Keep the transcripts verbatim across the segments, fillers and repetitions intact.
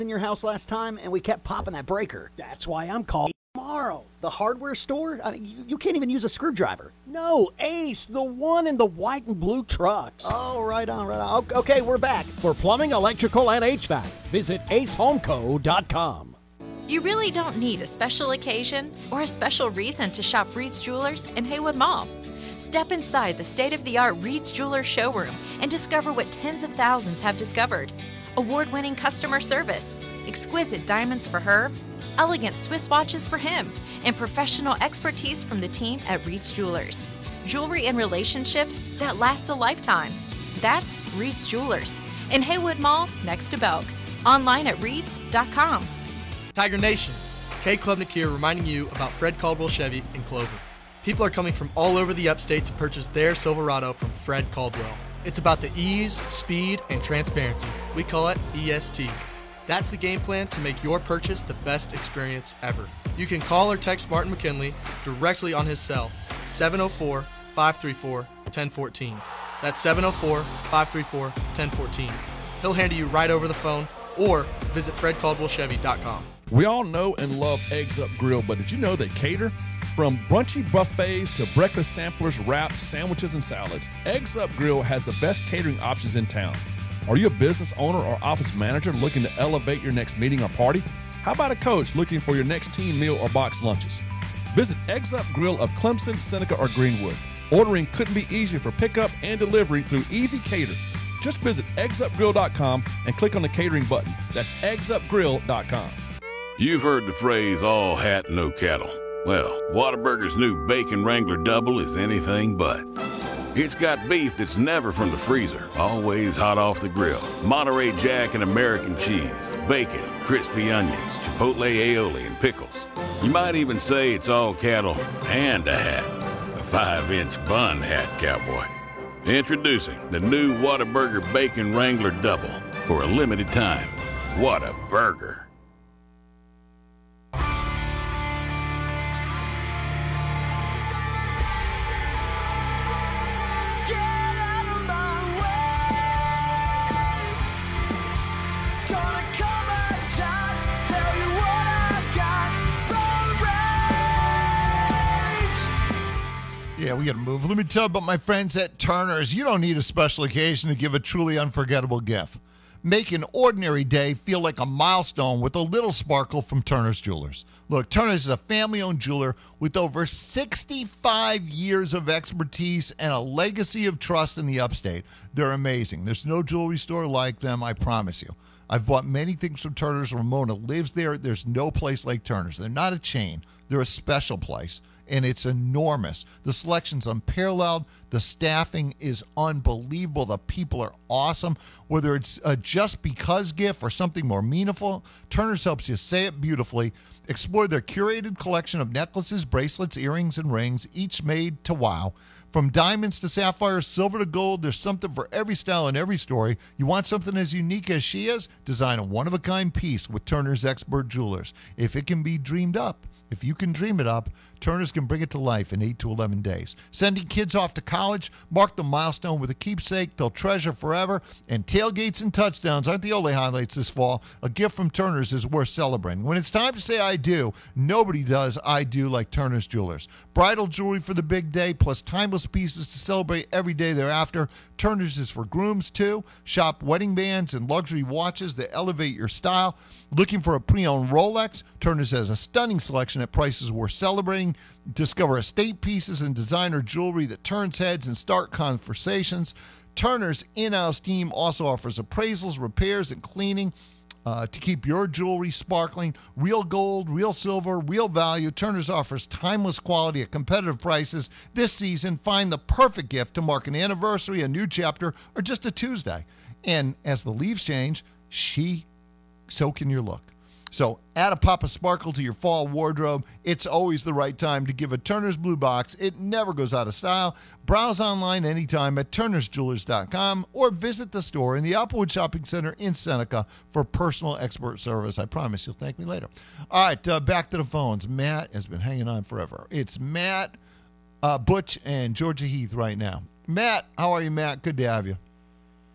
in your house last time, and we kept popping that breaker. That's why I'm calling tomorrow. The hardware store? I mean, you, you can't even use a screwdriver. No, Ace, the one in the white and blue trucks. Oh, right on, right on. Okay, we're back. For plumbing, electrical, and H V A C, visit ace home co dot com. You really don't need a special occasion or a special reason to shop Reed's Jewelers in Haywood Mall. Step inside the state-of-the-art Reed's Jewelers showroom and discover what tens of thousands have discovered. Award-winning customer service, exquisite diamonds for her, elegant Swiss watches for him, and professional expertise from the team at Reed's Jewelers. Jewelry and relationships that last a lifetime. That's Reed's Jewelers in Haywood Mall next to Belk. Online at reeds dot com. Tiger Nation, K Klubnik here reminding you about Fred Caldwell Chevy in Clover. People are coming from all over the upstate to purchase their Silverado from Fred Caldwell. It's about the ease, speed, and transparency. We call it E S T. That's the game plan to make your purchase the best experience ever. You can call or text Martin McKinley directly on his cell, seven oh four, five three four, one oh one four. That's seven oh four, five three four, one oh one four. He'll handle you right over the phone, or visit fred caldwell chevy dot com. We all know and love Eggs Up Grill, but did you know they cater? From brunchy buffets to breakfast samplers, wraps, sandwiches, and salads, Eggs Up Grill has the best catering options in town. Are you a business owner or office manager looking to elevate your next meeting or party? How about a coach looking for your next team meal or box lunches? Visit Eggs Up Grill of Clemson, Seneca, or Greenwood. Ordering couldn't be easier for pickup and delivery through Easy Cater. Just visit eggs up grill dot com and click on the catering button. That's eggs up grill dot com. You've heard the phrase, all hat, no cattle. Well, Whataburger's new Bacon Wrangler Double is anything but. It's got beef that's never from the freezer, always hot off the grill. Monterey Jack and American cheese, bacon, crispy onions, chipotle aioli, and pickles. You might even say it's all cattle and a hat. A five-inch bun hat, cowboy. Introducing the new Whataburger Bacon Wrangler Double. For a limited time. What a burger. Yeah, we got to move. Let me tell you about my friends at Turner's. You don't need a special occasion to give a truly unforgettable gift. Make an ordinary day feel like a milestone with a little sparkle from Turner's Jewelers. Look, Turner's is a family-owned jeweler with over sixty-five years of expertise and a legacy of trust in the upstate. They're amazing. There's no jewelry store like them, I promise you. I've bought many things from Turner's. Ramona lives there. There's no place like Turner's. They're not a chain. They're a special place. And it's enormous. The selection's unparalleled. The staffing is unbelievable. The people are awesome. Whether it's a just because gift or something more meaningful, Turner's helps you say it beautifully. Explore their curated collection of necklaces, bracelets, earrings, and rings, each made to wow. From diamonds to sapphires, silver to gold, there's something for every style and every story. You want something as unique as she is? Design a one-of-a-kind piece with Turner's expert jewelers. If it can be dreamed up, if you can dream it up, Turner's can bring it to life in eight to eleven days. Sending kids off to college, mark the milestone with a keepsake they'll treasure forever. And tailgates and touchdowns aren't the only highlights this fall. A gift from Turner's is worth celebrating. When it's time to say I do, nobody does I do like Turner's Jewelers. Bridal jewelry for the big day, plus timeless pieces to celebrate every day thereafter. Turner's is for grooms too. Shop wedding bands and luxury watches that elevate your style. Looking for a pre-owned Rolex? Turner's has a stunning selection at prices worth celebrating. Discover estate pieces and designer jewelry that turns heads and start conversations. Turner's in-house team also offers appraisals, repairs, and cleaning uh, to keep your jewelry sparkling. Real gold, real silver, real value. Turner's offers timeless quality at competitive prices. This season, find the perfect gift to mark an anniversary, a new chapter, or just a Tuesday. And as the leaves change, she, so can your look. So add a pop of sparkle to your fall wardrobe. It's always the right time to give a Turner's Blue Box. It never goes out of style. Browse online anytime at turners jewelers dot com or visit the store in the Applewood Shopping Center in Seneca for personal expert service. I promise you'll thank me later. All right, uh, back to the phones. Matt has been hanging on forever. It's Matt, uh, Butch, and Georgia Heath right now. Matt, how are you, Matt? Good to have you.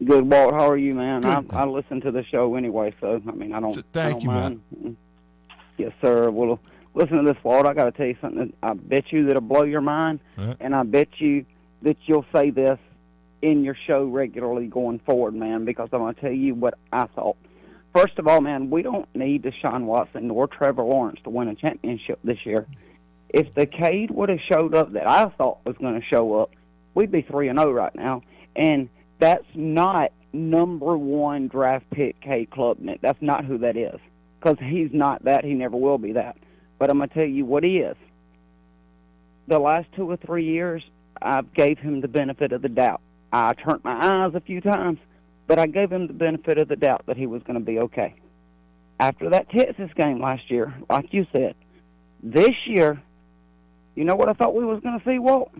Good, Walt. How are you, man? I, Good. I listen to the show anyway, so I mean, I don't. Th- I thank don't you, mind. Matt. Yes, sir. Well, listen to this, Walt. I got to tell you something. I bet you that'll blow your mind, Right. and I bet you that you'll say this in your show regularly going forward, man. Because I'm going to tell you what I thought. First of all, man, we don't need Deshaun Watson nor Trevor Lawrence to win a championship this year. If the Cade would have showed up that I thought was going to show up, we'd be three and zero right now, and that's not number one draft pick Cade Klubnik. That's not who that is, because he's not that. He never will be that. But I'm going to tell you what he is. The last two or three years, I gave him the benefit of the doubt. I turned my eyes a few times, but I gave him the benefit of the doubt that he was going to be okay. After that Texas game last year, like you said, this year, you know what I thought we was going to see, Walt?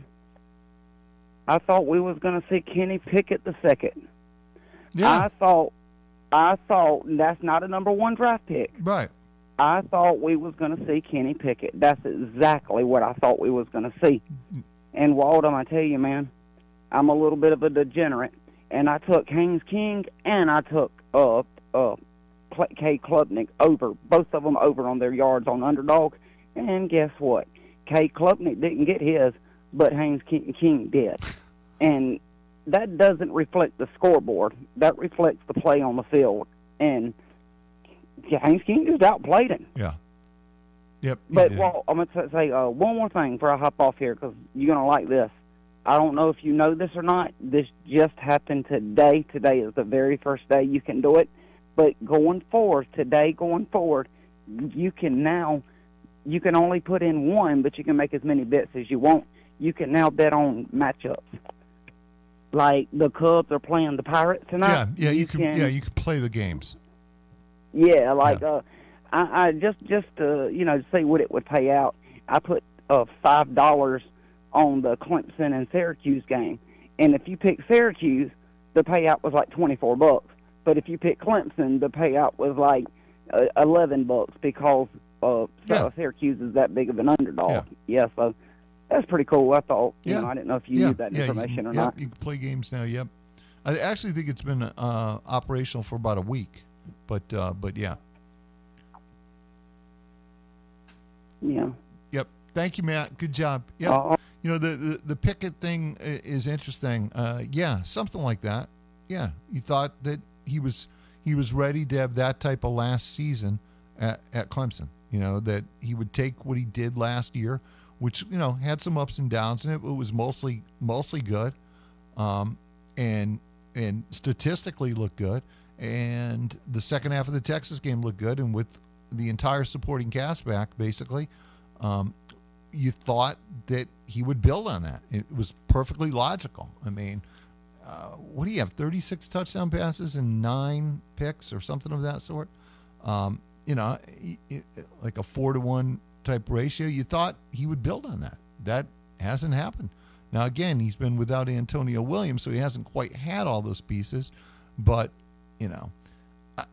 I thought we was going to see Kenny Pickett the second. Yeah. I thought, I thought that's not a number one draft pick. Right. I thought we was going to see Kenny Pickett. That's exactly what I thought we was going to see. And Walt, I'm going to tell you, man, I'm a little bit of a degenerate, and I took Haynes King and I took uh uh Cade Klubnik over, both of them over on their yards on Underdog. And guess what? Cade Klubnik didn't get his, but Haynes King, King did. And that doesn't reflect the scoreboard. That reflects the play on the field. And Haynes King just outplayed him. Yeah. Yep. But, yeah. well, I'm going to say uh, one more thing before I hop off here, because you're going to like this. I don't know if you know this or not. This just happened today. Today is the very first day you can do it. But going forward, today going forward, you can now, you can only put in one, but you can make as many bets as you want. You can now bet on matchups. Like the Cubs are playing the Pirates tonight. Yeah, yeah, you, can, can yeah, you can play the games. Yeah, like Yeah. uh, I, I just just uh, you know, to see what it would pay out. I put uh five dollars on the Clemson and Syracuse game, and if you pick Syracuse, the payout was like twenty four bucks. But if you pick Clemson, the payout was like uh, eleven bucks because uh, Yeah. Syracuse is that big of an underdog. Yeah. Yeah, so that's pretty cool. I thought, you Yeah. know, I didn't know if you yeah, knew that yeah, information you can, or yep, not. you can play games now. Yep. I actually think it's been uh, operational for about a week, but uh, but yeah. Yeah. Yep. Thank you, Matt. Good job. Yep. Uh, You know, the, the, the Pickett thing i- is interesting. Uh, yeah, something like that. Yeah. You thought that he was he was ready to have that type of last season at, at Clemson. You know, that he would take what he did last year, which, you know, had some ups and downs in it, but it was mostly mostly good. Um, and and statistically looked good. And the second half of the Texas game looked good. And with the entire supporting cast back, basically, um, you thought that he would build on that. It was perfectly logical. I mean, uh, what do you have, thirty-six touchdown passes and nine picks or something of that sort? Um, you know, it, it, like a four to one type ratio. You thought he would build on that. That hasn't happened. Now, again, he's been without Antonio Williams, so he hasn't quite had all those pieces. But, you know, I,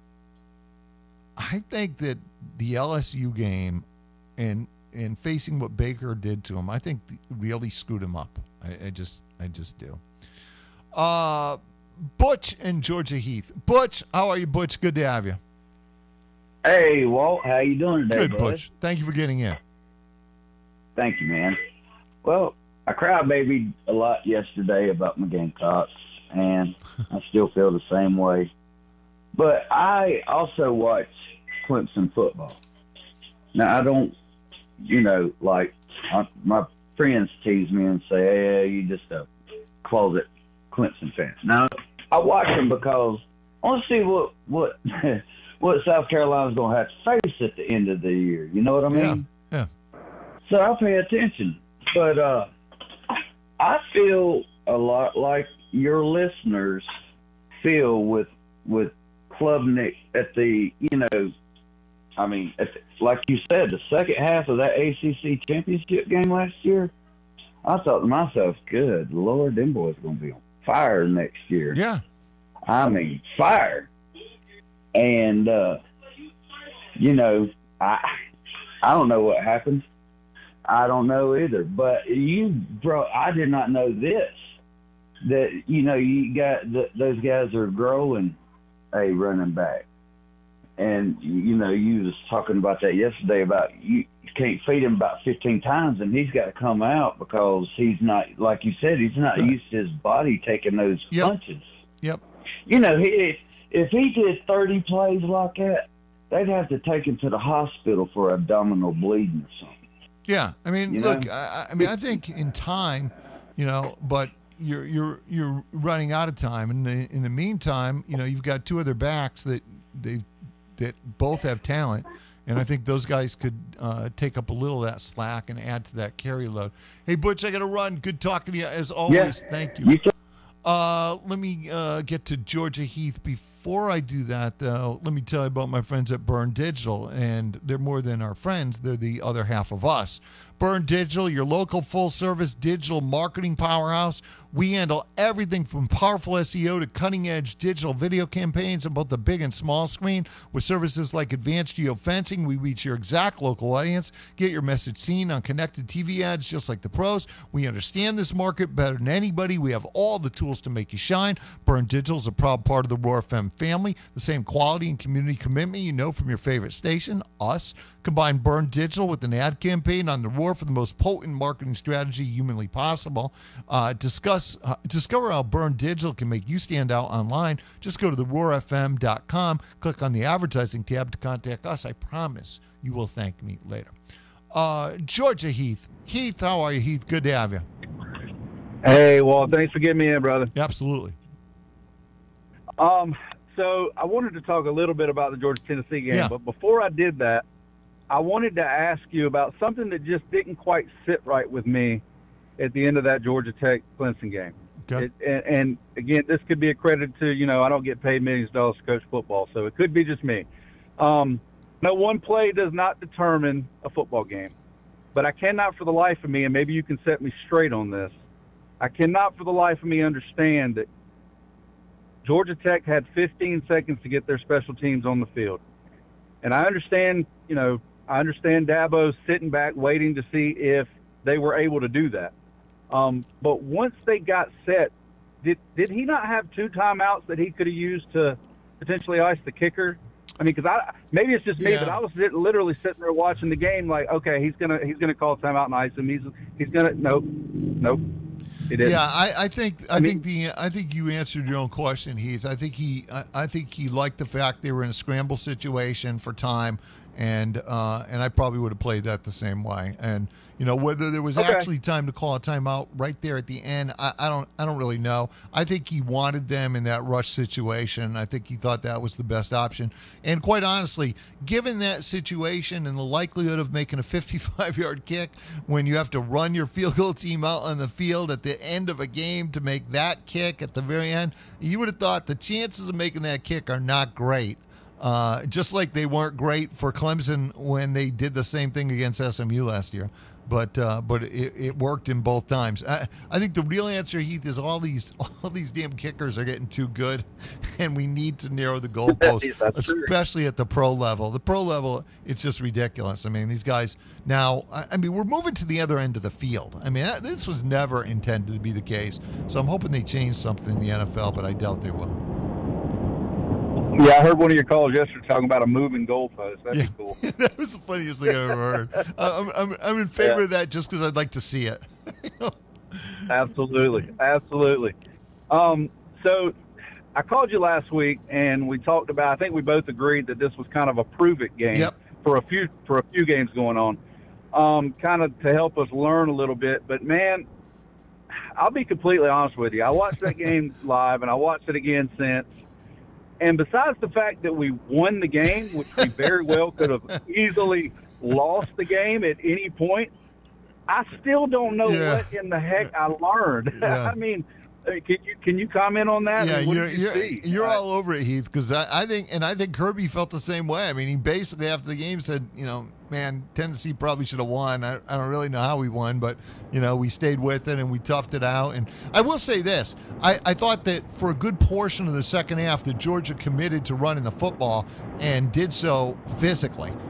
I think that the L S U game and and facing what Baker did to him, I think really screwed him up. I, I just, I just do. Uh, Butch and Georgia Heath. Butch, how are you, Butch? Good to have you. Hey, Walt, how you doing today, Good, bud? Butch. Thank you for getting in. Thank you, man. Well, I crybabied a lot yesterday about my Gamecocks, and I still feel the same way. But I also watch Clemson football. Now, I don't, you know, like I, my friends tease me and say, hey, you just a closet Clemson fan. Now, I watch them because I want to see what what what South Carolina's going to have to face at the end of the year. You know what I mean? Yeah, So I pay attention. But uh, I feel a lot like your listeners feel with with Klubnik at the, you know, I mean, at the, like you said, the second half of that A C C championship game last year, I thought to myself, good Lord, them boys are going to be on fire next year. Yeah. I mean, fire. And, uh, you know, I I don't know what happened. I don't know either. But you, bro, I did not know this. that, you know, you got th- those guys are growing a running back. And, you know, you was talking about that yesterday about you can't feed him about fifteen times, and he's got to come out because he's not, like you said, he's not Right. used to his body taking those Yep. punches. Yep. You know, he, if he did thirty plays like that, they'd have to take him to the hospital for abdominal bleeding or something. Yeah, I mean, You look, know? I, I mean, I think in time, you know, but you're you're you're running out of time. In the in the meantime, you know, you've got two other backs that they that both have talent, and I think those guys could uh, take up a little of that slack and add to that carry load. Hey, Butch, I got to run. Good talking to you as always. Thank you. You too. Uh, let me uh, get to Georgia Heath. Before I do that, though, let me tell you about my friends at Burn Digital, and they're more than our friends. They're the other half of us. Burn Digital, your local full-service digital marketing powerhouse. We handle everything from powerful S E O to cutting-edge digital video campaigns on both the big and small screen. With services like advanced geofencing, we reach your exact local audience, get your message seen on connected T V ads just like the pros. We understand this market better than anybody. We have all the tools to make you shine. Burn Digital is a proud part of the Roar F M family. The same quality and community commitment you know from your favorite station, us. Combine Burn Digital with an ad campaign on the Roar for the most potent marketing strategy humanly possible. Uh, discuss, uh, discover how Burn Digital can make you stand out online. Just go to the roar f m dot com, click on the advertising tab to contact us. I promise you will thank me later. Uh, Georgia Heath. Heath, how are you, Heath? Good to have you. Hey, well, thanks for getting me in, brother. Absolutely. Um, so I wanted to talk a little bit about the Georgia-Tennessee game, Yeah. but before I did that, I wanted to ask you about something that just didn't quite sit right with me at the end of that Georgia Tech Clemson game. Okay. It, and, and again, this could be a credit to, you know, I don't get paid millions of dollars to coach football, so it could be just me. Um, no one play does not determine a football game, but I cannot for the life of me, and maybe you can set me straight on this, I cannot for the life of me understand that Georgia Tech had fifteen seconds to get their special teams on the field. And I understand, you know, I understand Dabo sitting back waiting to see if they were able to do that. Um, but once they got set, did did he not have two timeouts that he could have used to potentially ice the kicker? I mean, because I maybe it's just me, Yeah. but I was sit, literally sitting there watching the game, like, okay, he's gonna he's gonna call timeout and ice him. He's he's gonna nope, nope. He didn't. Yeah, I, I think I, I mean- think the I think you answered your own question, Heath. I think he I, I think he liked the fact they were in a scramble situation for time, and uh, and I probably would have played that the same way. And you know whether there was Okay. actually time to call a timeout right there at the end, I, I don't I don't really know. I think he wanted them in that rush situation. I think he thought that was the best option. And quite honestly, given that situation and the likelihood of making a fifty-five-yard kick when you have to run your field goal team out on the field at the end of a game to make that kick at the very end, you would have thought the chances of making that kick are not great. Uh, just like they weren't great for Clemson when they did the same thing against S M U last year. But uh, but it, it worked in both times. I, I think the real answer, Heath, is all these all these damn kickers are getting too good, and we need to narrow the goalpost, That's true. especially at the pro level. The pro level, it's just ridiculous. I mean, these guys now. I, I mean, we're moving to the other end of the field. I mean, that, this was never intended to be the case. So I'm hoping they change something in the N F L, but I doubt they will. Yeah, I heard one of your calls yesterday talking about a moving goalpost. That'd be cool. That was the funniest thing I've ever heard. Uh, I'm, I'm, I'm in favor Yeah. of that just because I'd like to see it. Absolutely, absolutely. Um, so I called you last week, and we talked about. I think we both agreed that this was kind of a prove it game Yep. for a few for a few games going on, um, kind of to help us learn a little bit. But man, I'll be completely honest with you. I watched that game live, and I watched it again since. And besides the fact that we won the game, which we very well could have easily lost the game at any point, I still don't know Yeah. what in the heck I learned. Yeah. I mean, uh, can you can you comment on that? Yeah, I mean, what you're did you you're, see? you're I- all over it, Heath, because I, I think and I think Kirby felt the same way. I mean, he basically after the game said, you know, man, Tennessee probably should have won. I, I don't really know how we won, but you know, we stayed with it and we toughed it out. And I will say this: I, I thought that for a good portion of the second half, that Georgia committed to running the football and did so physically.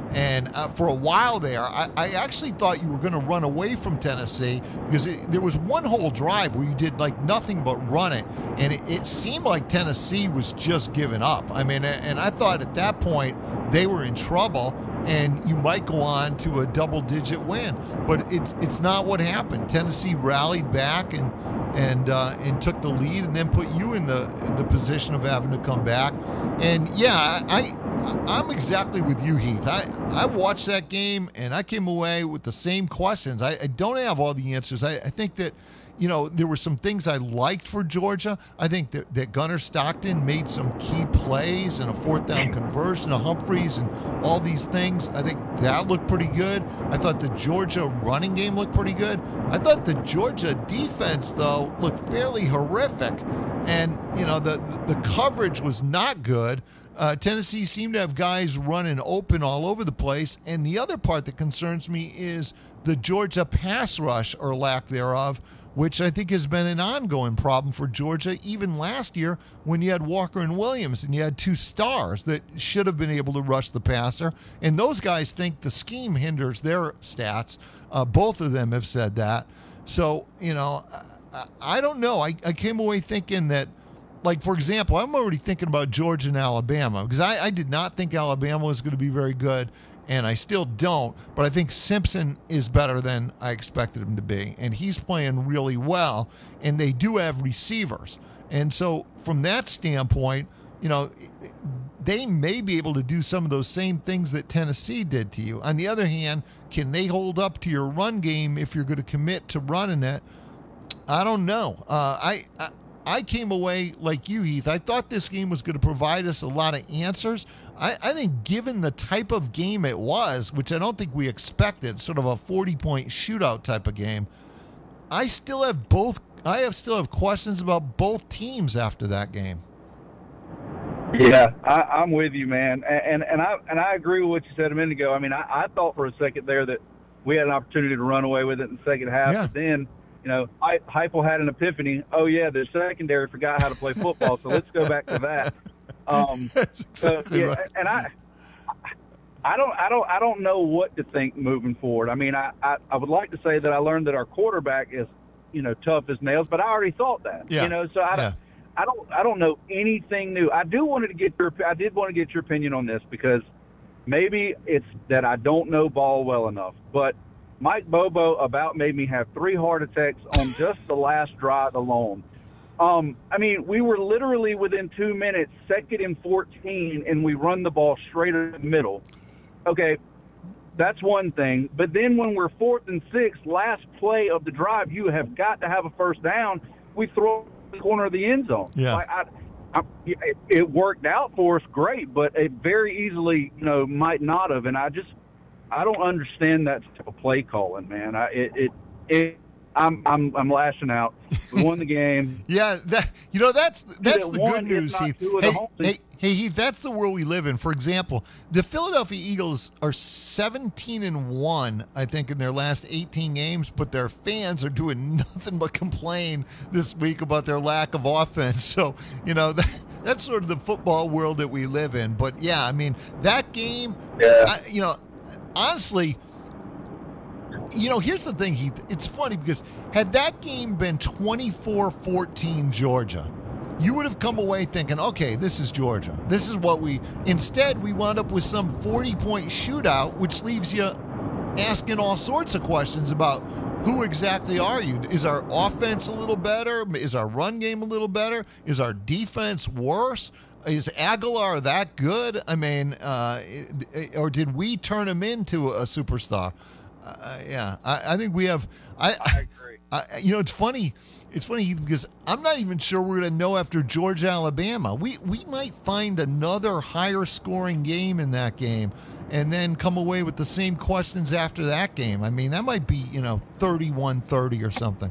And uh, for a while there, I, I actually thought you were going to run away from Tennessee because it, there was one whole drive where you did like nothing but run it. And it, it seemed like Tennessee was just giving up. I mean, and I thought at that point they were in trouble and you might go on to a double-digit win. But it's it's not what happened. Tennessee rallied back and and uh, and took the lead and then put you in the the position of having to come back. And yeah, I, I I'm exactly with you, Heath. I, I watched that game and I came away with the same questions. I, I don't have all the answers. I, I think that, you know, there were some things I liked for Georgia. I think that, that Gunnar Stockton made some key plays and a fourth down conversion to Humphreys and all these things. I think that looked pretty good. I thought the Georgia running game looked pretty good. I thought the Georgia defense, though, looked fairly horrific. And, you know, the, the coverage was not good. Uh, Tennessee seemed to have guys running open all over the place. And the other part that concerns me is the Georgia pass rush or lack thereof, which I think has been an ongoing problem for Georgia even last year when you had Walker and Williams and you had two stars that should have been able to rush the passer. And those guys think the scheme hinders their stats. Uh, both of them have said that. So, you know, I, I don't know. I, I came away thinking that, like, for example, I'm already thinking about Georgia and Alabama because I, I did not think Alabama was going to be very good. And I still don't, but I think Simpson is better than I expected him to be. And he's playing really well, and they do have receivers. And so from that standpoint, you know, they may be able to do some of those same things that Tennessee did to you. On the other hand, can they hold up to your run game if you're going to commit to running it? I don't know. Uh, I, I I came away like you, Heath. I thought this game was going to provide us a lot of answers. I, I think given the type of game it was, which I don't think we expected, sort of a forty-point shootout type of game, I still have both. I have still have questions about both teams after that game. Yeah, I, I'm with you, man, and and I and I agree with what you said a minute ago. I mean, I, I thought for a second there that we had an opportunity to run away with it in the second half, Yeah. but then, you know, Heupel had an epiphany. Oh yeah, the secondary forgot how to play football, so let's go back to that. Um, That's exactly so, yeah, right. and I, I don't, I don't, I don't know what to think moving forward. I mean, I, I, I would like to say that I learned that our quarterback is, you know, tough as nails, but I already thought that. Yeah. You know, so I, Yeah. I don't, I don't know anything new. I do wanted to get your, I did want to get your opinion on this because maybe it's that I don't know ball well enough, but Mike Bobo about made me have three heart attacks on just the last drive alone. Um, I mean, we were literally within two minutes, second and fourteen, and we run the ball straight in the middle. Okay, that's one thing. But then when we're fourth and six, last play of the drive, you have got to have a first down. We throw it in the corner of the end zone. Yeah. Like, I, I, it, it worked out for us great, but it very easily, you know, might not have. And I just, I don't understand that type of play calling, man. I, it, it, it I'm, I'm, I'm lashing out. We won the game. Yeah, that you know that's that's Two the that good won, if news, not Heath. two of the Hey, home team. hey, hey, Heath, that's the world we live in. For example, the Philadelphia Eagles are seventeen and one, I think, in their last eighteen games, but their fans are doing nothing but complain this week about their lack of offense. So, you know, that, that's sort of the football world that we live in. But yeah, I mean, that game, Yeah. I, you know, honestly, you know, here's the thing, Heath. It's funny because had that game been twenty-four fourteen Georgia, you would have come away thinking, okay, this is Georgia. This is what we... Instead, we wound up with some forty-point shootout, which leaves you asking all sorts of questions about who exactly are you? Is our offense a little better? Is our run game a little better? Is our defense worse? Is Aguilar that good? I mean, uh, or did we turn him into a superstar? Uh, yeah, I, I think we have. I, I agree. I, you know, it's funny. It's funny because I'm not even sure we're going to know after Georgia, Alabama. We we might find another higher scoring game in that game, and then come away with the same questions after that game. I mean, that might be, you know, thirty-one thirty or something.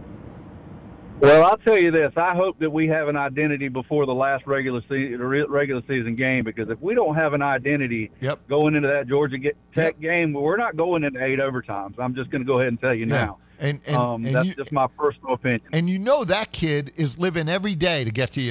Well, I'll tell you this. I hope that we have an identity before the last regular season regular season game, because if we don't have an identity Yep. going into that Georgia Tech game, we're not going into eight overtimes. I'm just going to go ahead and tell you Yeah. now. And and, um, and that's you, just my personal opinion. and you know that kid is living every day to get to you.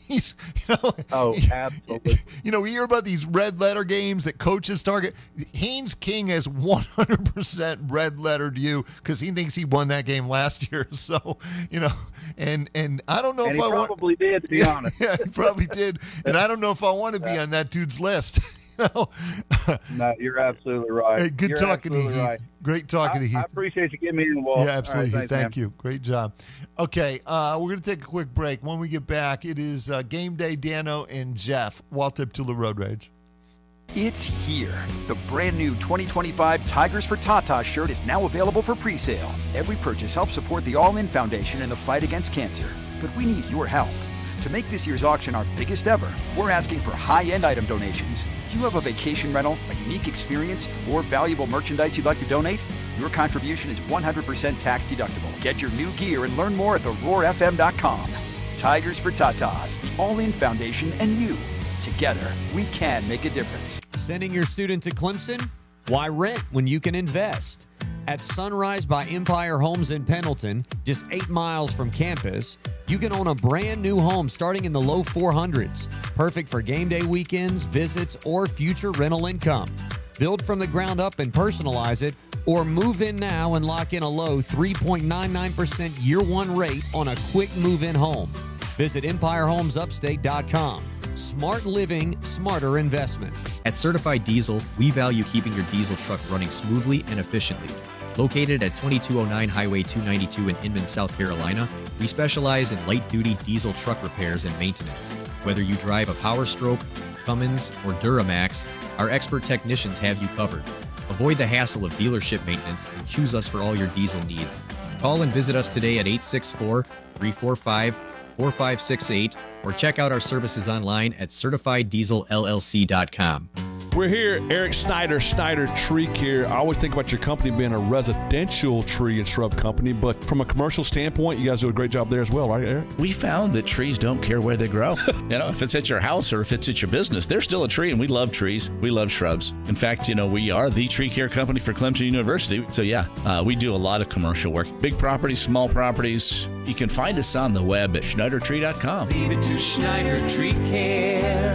He's, you know, Oh, absolutely. You know, we hear about these red letter games that coaches target. Haynes King has one hundred percent red lettered you because he thinks he won that game last year. So, you know, and and I don't know And if he I want. probably did, to be Yeah, honest. yeah, he probably did. And I don't know if I want to be on that dude's list. You know? No, you're absolutely right. Hey, good You're talking to you, absolutely Heath. right. Great talking I, to Heath. I appreciate you getting me involved. Yeah, absolutely. All right, Thank thanks, man. you. Great job. Okay, uh, we're going to take a quick break. When we get back, it is uh, Game Day, Dano and Jeff. Walt Tula Road Rage. It's here. The brand new twenty twenty-five Tigers for Tata shirt is now available for pre-sale. Every purchase helps support the All In Foundation in the fight against cancer. But we need your help. To make this year's auction our biggest ever, we're asking for high-end item donations. Do you have a vacation rental, a unique experience, or valuable merchandise you'd like to donate? Your contribution is one hundred percent tax deductible. Get your new gear and learn more at the roar f m dot com. Tigers for Tatas, the All In Foundation, and you. Together, we can make a difference. Sending your student to Clemson? Why rent when you can invest? At Sunrise by Empire Homes in Pendleton, just eight miles from campus, you can own a brand new home starting in the low four hundreds. Perfect for game day weekends, visits, or future rental income. Build from the ground up and personalize it, or move in now and lock in a low three point nine nine percent year one rate on a quick move-in home. Visit empire homes upstate dot com. Smart living, smarter investment. At Certified Diesel, we value keeping your diesel truck running smoothly and efficiently. Located at twenty-two oh nine Highway two ninety-two in Inman, South Carolina, we specialize in light-duty diesel truck repairs and maintenance. Whether you drive a Power Stroke, Cummins, or Duramax, our expert technicians have you covered. Avoid the hassle of dealership maintenance and choose us for all your diesel needs. Call and visit us today at eight six four, three four five, four five six eight or check out our services online at certified diesel l l c dot com. We're here, Eric Snyder, Snyder Tree Care. I always think about your company being a residential tree and shrub company, but from a commercial standpoint, you guys do a great job there as well, right, Eric? We found that trees don't care where they grow. You know, if it's at your house or if it's at your business, they're still a tree, and we love trees. We love shrubs. In fact, you know, we are the tree care company for Clemson University. So, yeah, uh, we do a lot of commercial work. Big properties, small properties. You can find us on the web at schneider tree dot com. Leave it to Schneider Tree Care.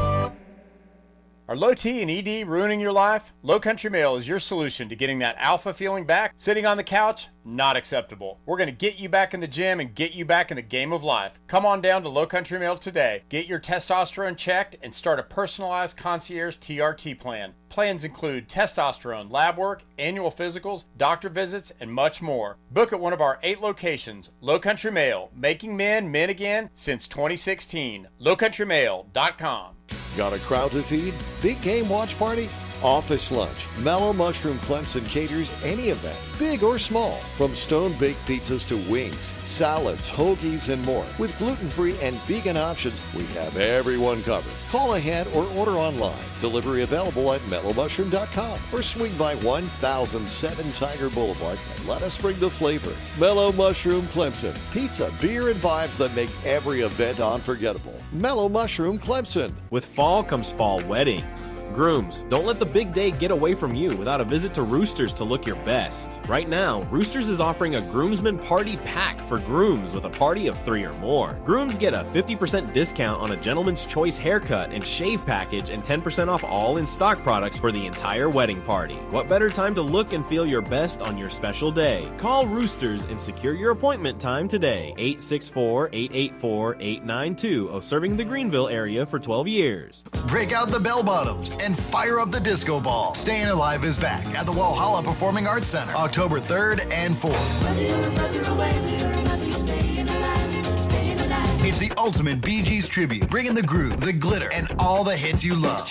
Are low T and E D ruining your life? Low Country Mail is your solution to getting that alpha feeling back. Sitting on the couch? Not acceptable. We're going to get you back in the gym and get you back in the game of life. Come on down to Low Country Mail today. Get your testosterone checked and start a personalized concierge T R T plan. Plans include testosterone, lab work, annual physicals, doctor visits, and much more. Book at one of our eight locations. Low Country Mail, making men men again since twenty sixteen. low country mail dot com. Got a crowd to feed? Big game watch party? Office lunch. Mellow Mushroom Clemson caters any event, big or small, from stone-baked pizzas to wings, salads, hoagies, and more. With gluten-free and vegan options, we have everyone covered. Call ahead or order online. Delivery available at mellow mushroom dot com or swing by one thousand seven Tiger Boulevard and let us bring the flavor. Mellow Mushroom Clemson. Pizza, beer, and vibes that make every event unforgettable. Mellow Mushroom Clemson. With fall comes fall weddings. Grooms, don't let the big day get away from you without a visit to Roosters to look your best. Right now, Roosters is offering a groomsman party pack for grooms with a party of three or more. Grooms get a fifty percent discount on a gentleman's choice haircut and shave package and ten percent off all in-stock products for the entire wedding party. What better time to look and feel your best on your special day? Call Roosters and secure your appointment time today. eight six four, eight eight four, eight nine two of serving the Greenville area for twelve years. Break out the bell bottoms and fire up the disco ball. Staying Alive is back at the Walhalla Performing Arts Center, October third and fourth. It's the ultimate Bee Gees tribute, bringing the groove, the glitter, and all the hits you love.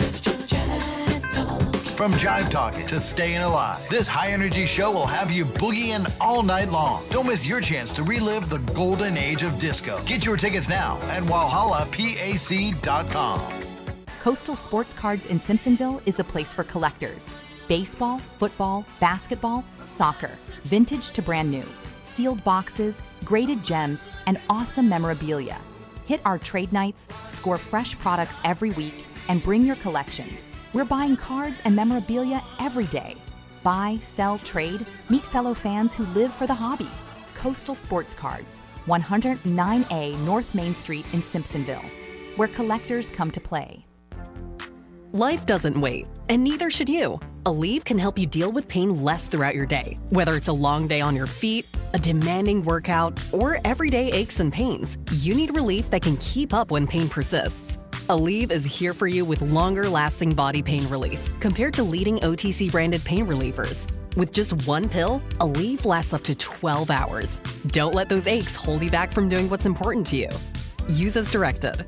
From Jive Talkin' to Staying Alive, this high-energy show will have you boogieing all night long. Don't miss your chance to relive the golden age of disco. Get your tickets now at walhalla pac dot com. Coastal Sports Cards in Simpsonville is the place for collectors. Baseball, football, basketball, soccer, vintage to brand new, sealed boxes, graded gems, and awesome memorabilia. Hit our trade nights, score fresh products every week, and bring your collections. We're buying cards and memorabilia every day. Buy, sell, trade, meet fellow fans who live for the hobby. Coastal Sports Cards, one oh nine A North Main Street in Simpsonville. where collectors come to play. Life doesn't wait, and neither should you. Aleve can help you deal with pain less throughout your day. Whether it's a long day on your feet, a demanding workout, or everyday aches and pains, you need relief that can keep up when pain persists. Aleve is here for you with longer-lasting body pain relief compared to leading O T C-branded pain relievers. With just one pill, Aleve lasts up to twelve hours. Don't let those aches hold you back from doing what's important to you. Use as directed.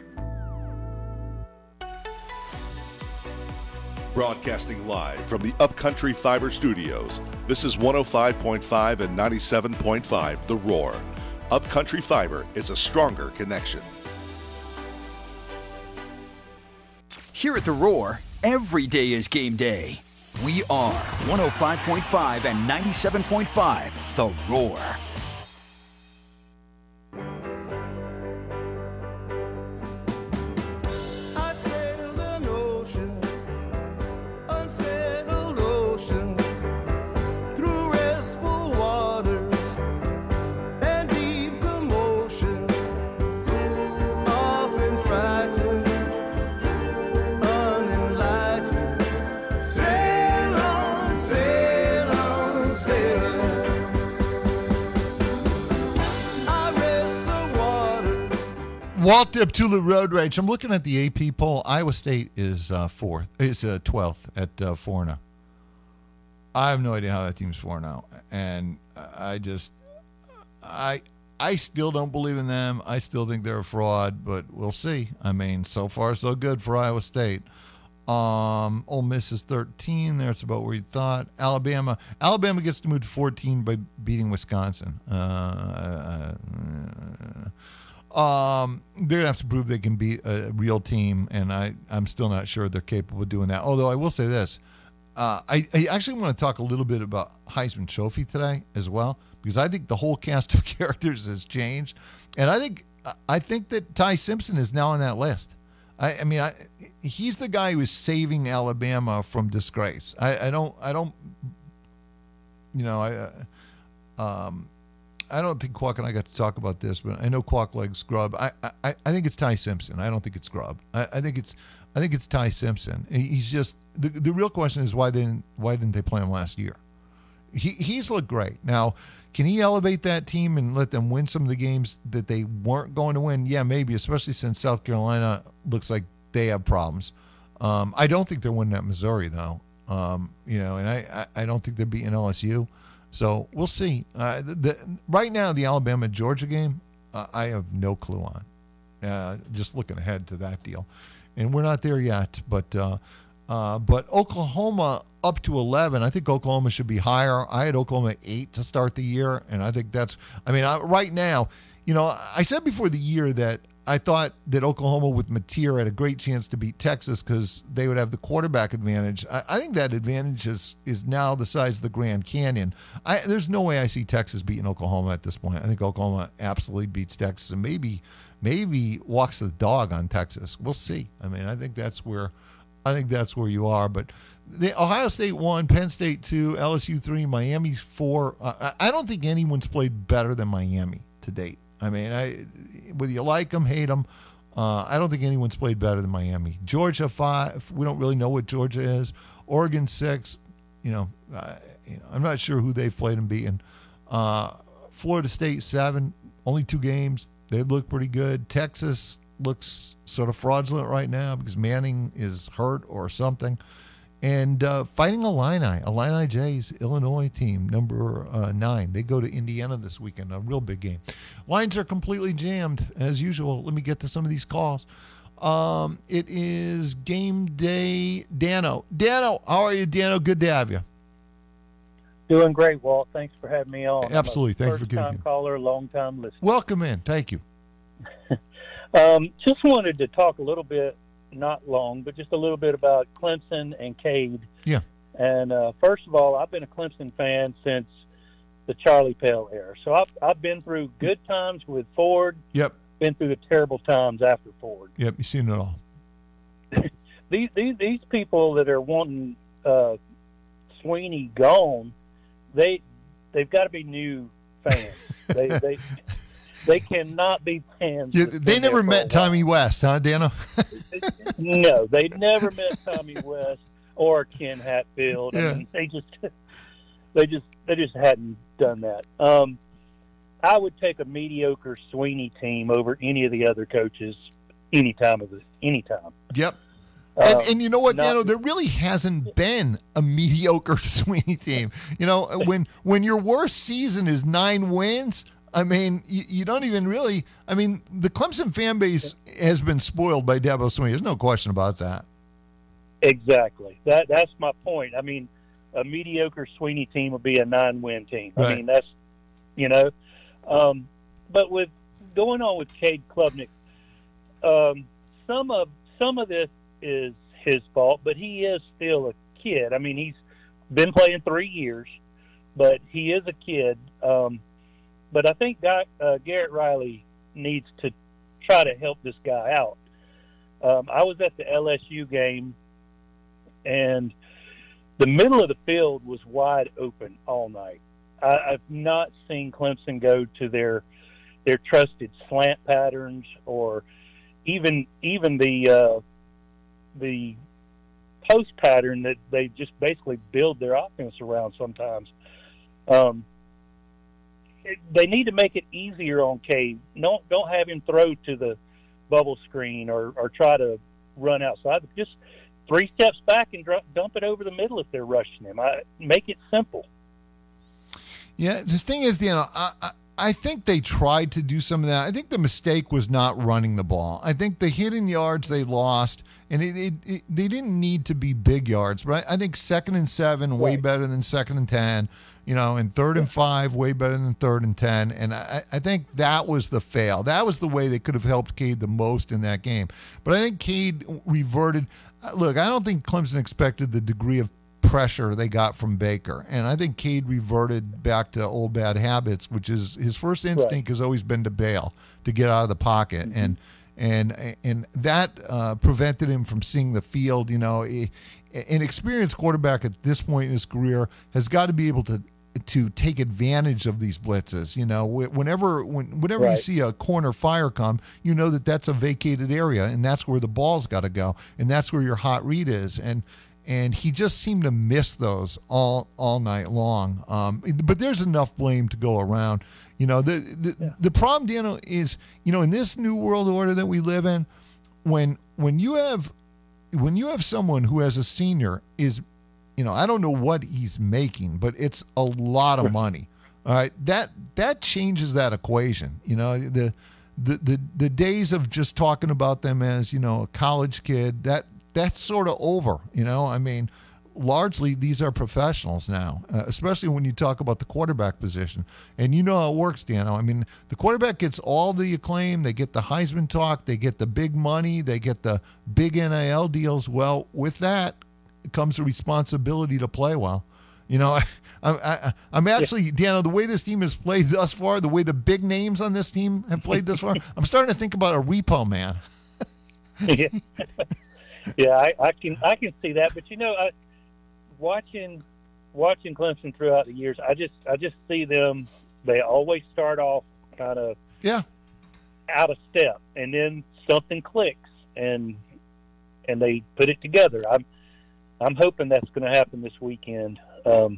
Broadcasting live from the Upcountry Fiber Studios, this is one oh five point five and ninety-seven point five The Roar. Upcountry Fiber is a stronger connection. Here at The Roar, every day is game day. We are one oh five point five and ninety-seven point five The Roar. Walt Deptula Road Rage. I'm looking at the A P poll. Iowa State is uh, fourth. Is uh, twelfth at uh, four and oh. I have no idea how that team's four and oh, and I just, I, I still don't believe in them. I still think they're a fraud, but we'll see. I mean, so far so good for Iowa State. Um, Ole Miss is thirteen. That's about where you thought. Alabama. Alabama gets to move to fourteen by beating Wisconsin. Uh, uh, Um, they're gonna have to prove they can beat a real team, and I, I'm still not sure they're capable of doing that. Although I will say this, uh, I, I actually want to talk a little bit about Heisman Trophy today as well, because I think the whole cast of characters has changed, and I think I think that Ty Simpson is now on that list. I, I mean, I, he's the guy who is saving Alabama from disgrace. I, I don't, I don't, you know, I, uh, um. I don't think Quack and I got to talk about this, but I know Quack likes Grubb. I, I, I think it's Ty Simpson. I don't think it's Grubb. I, I think it's I think it's Ty Simpson. He's just the, the real question is why didn't why didn't they play him last year? He he's looked great. Now, can he elevate that team and let them win some of the games that they weren't going to win? Yeah, maybe, especially since South Carolina looks like they have problems. Um, I don't think they're winning at Missouri though. Um, you know, and I, I, I don't think they're beating L S U. So we'll see. Uh, the, the, right now, the Alabama-Georgia game, uh, I have no clue on. Uh, just looking ahead to that deal. And we're not there yet. But uh, uh, but Oklahoma up to eleven. I think Oklahoma should be higher. I had Oklahoma at eight to start the year. And I think that's, I mean, I, right now, you know, I said before the year that I thought that Oklahoma with Mateer had a great chance to beat Texas because they would have the quarterback advantage. I, I think that advantage is is now the size of the Grand Canyon. I, there's no way I see Texas beating Oklahoma at this point. I think Oklahoma absolutely beats Texas and maybe maybe walks the dog on Texas. We'll see. I mean, I think that's where I think that's where you are. But the Ohio State one, Penn State two, L S U three, Miami four. Uh, I don't think anyone's played better than Miami to date. I mean, I whether you like them, hate them, uh, I don't think anyone's played better than Miami. Georgia five, we don't really know what Georgia is. Oregon six, you know, uh, you know I'm not sure who they've played and beaten. Uh, Florida State seven, only two games. They look pretty good. Texas looks sort of fraudulent right now because Manning is hurt or something. And uh, Fighting Illini, Illini J's Illinois team, number uh, nine. They go to Indiana this weekend, a real big game. Lines are completely jammed, as usual. Let me get to some of these calls. Um, it is game day. Dano. Dano, how are you, Dano? Good to have you. Doing great, Walt. Thanks for having me on. Absolutely. Thank you for giving me. First-time caller, long-time listener. Welcome in. Thank you. um, just wanted to talk a little bit, not long, but just a little bit about Clemson and Cade. Yeah. And uh, first of all, I've been a Clemson fan since the Charlie Pell era. So I've, I've been through good times with Ford. Yep. Been through the terrible times after Ford. Yep, you've seen it all. these, these these people that are wanting uh, Sweeney gone, they they've got to be new fans. they they they cannot be fans. Yeah, that's they been there never for a met while. Tommy West, huh, Dano? No, they never met Tommy West or Ken Hatfield. Yeah. I mean, they just, they just, they just hadn't done that. Um, I would take a mediocre Sweeney team over any of the other coaches any time of the any time. Yep. And, Um, and you know what, not- Dano? There really hasn't been a mediocre Sweeney team. You know, when when your worst season is nine wins, I mean, you, you don't even really. I mean, the Clemson fan base has been spoiled by Dabo Sweeney. There's no question about that. Exactly. That that's my point. I mean, a mediocre Sweeney team would be a nine-win team. I Right. mean, that's you know. Um, but with going on with Cade Klubnik, um, some of some of this is his fault, but he is still a kid. I mean, he's been playing three years, but he is a kid. Um, but I think Guy, uh, Garrett Riley needs to try to help this guy out. Um, I was at the L S U game, and the middle of the field was wide open all night. I, I've not seen Clemson go to their their trusted slant patterns, or even even the uh, the post pattern that they just basically build their offense around sometimes. Um, it, they need to make it easier on Cade. Don't don't have him throw to the bubble screen or, or try to run outside. Just three steps back and dr- dump it over the middle if they're rushing him. I, make it simple. Yeah, the thing is, you know, I, I I think they tried to do some of that. I think the mistake was not running the ball. I think the hidden yards they lost, and it, it, it they didn't need to be big yards, right? I think second and seven way Right. better than second and ten, you know, and third and five way better than third and ten. And I, I think that was the fail. That was the way they could have helped Cade the most in that game. But I think Cade reverted. uh, Look, I don't think Clemson expected the degree of pressure they got from Baker. And I think Cade reverted back to old bad habits, which is his first instinct has always been to bail, to get out of the pocket. Mm-hmm. And and and that uh, prevented him from seeing the field. You know, He- an experienced quarterback at this point in his career has got to be able to to take advantage of these blitzes. You know, Wh- whenever when, whenever you Right. see a corner fire come, you know that that's a vacated area, and that's where the ball's got to go, and that's where your hot read is. And and he just seemed to miss those all all night long. Um, but there's enough blame to go around. You know, the the, the problem, Dano, is, you know, in this new world order that we live in, when when you have when you have someone who as a senior is, you know, I don't know what he's making, but it's a lot of money. All right, that that changes that equation. You know, the the the the days of just talking about them as, you know, a college kid, that that's sort of over. You know, I mean, largely these are professionals now, uh, especially when you talk about the quarterback position. And you know how it works, Dano. I mean, the quarterback gets all the acclaim. They get the Heisman talk. They get the big money. They get the big N I L deals. Well, with that comes a responsibility to play well. You know, I, I, I, I'm actually, Dano, the way this team has played thus far, the way the big names on this team have played thus far, I'm starting to think about a repo man. yeah, yeah, I, I can I can see that. But you know, I, watching watching Clemson throughout the years, I just I just see them. They always start off kind of yeah out of step, and then something clicks, and and they put it together. I'm I'm hoping that's going to happen this weekend. Um,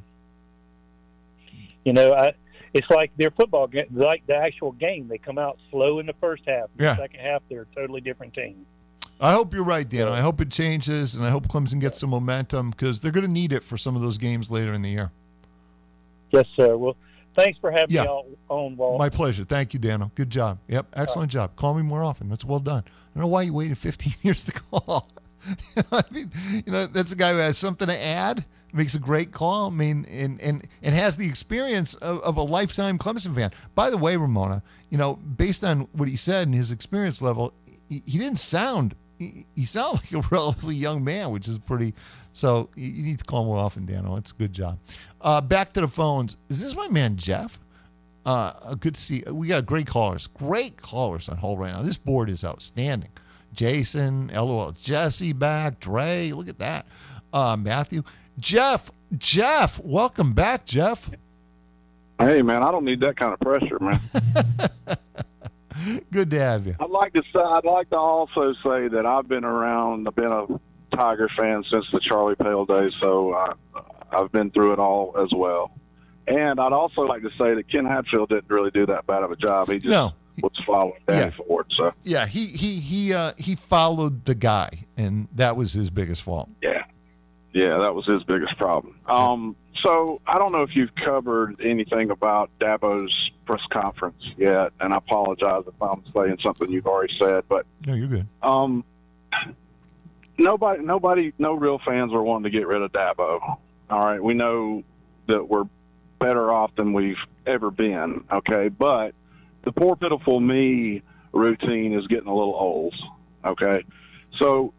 you know, I. It's like their football game, like the actual game. They come out slow in the first half. In Yeah. the second half, they're a totally different team. I hope you're right, Dan. I hope it changes, and I hope Clemson gets some momentum because they're going to need it for some of those games later in the year. Yes, sir. Well, thanks for having Yeah. me all on, Walt. My pleasure. Thank you, Dano. Good job. Yep, excellent job. Call me more often. That's well done. I don't know why you waited fifteen years to call. I mean, you know, that's a guy who has something to add, makes a great call. I mean, and and, and has the experience of, of a lifetime Clemson fan. By the way, Ramona, you know, based on what he said and his experience level, he, he didn't sound, he, he sounded like a relatively young man, which is pretty, so you need to call more often, Dano. It's a good job. Uh, back to the phones. Is this my man, Jeff? Uh, good to see. We got great callers. Great callers on hold right now. This board is outstanding. Jason, LOL, Jesse back, Dre, look at that. Uh, Matthew, Jeff, Jeff, welcome back, Jeff. Hey, man, I don't need that kind of pressure, man. Good to have you. I'd like to say, I'd like to also say that I've been around. I've been a Tiger fan since the Charlie Pale days, so uh, I've been through it all as well. And I'd also like to say that Ken Hatfield didn't really do that bad of a job. He just No. was following Danny Yeah. Ford. So Yeah, he he he uh, he followed the guy, and that was his biggest fault. yeah, yeah, that was his biggest problem. Um, so I don't know if you've covered anything about Dabo's press conference yet, and I apologize if I'm saying something you've already said, but No, you're good. um, nobody, nobody, no real fans are wanting to get rid of Dabo. All right, we know that we're better off than we've ever been. Okay, but the poor pitiful me routine is getting a little old. Okay, so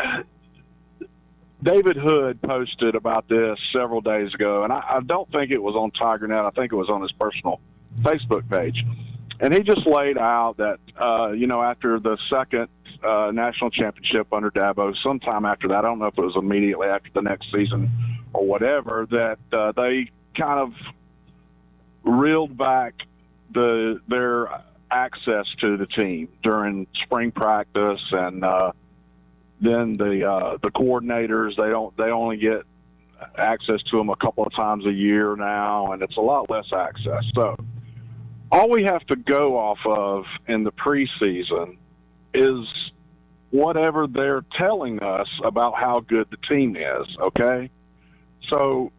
David Hood posted about this several days ago, and I, I don't think it was on TigerNet. I think it was on his personal Facebook page. And he just laid out that, uh, you know, after the second uh, national championship under Dabo, sometime after that, I don't know if it was immediately after the next season or whatever, that uh, they kind of reeled back the their access to the team during spring practice, and uh, then the uh, the coordinators they don't they only get access to them a couple of times a year now, and it's a lot less access. So all we have to go off of in the preseason is whatever they're telling us about how good the team is. Okay, so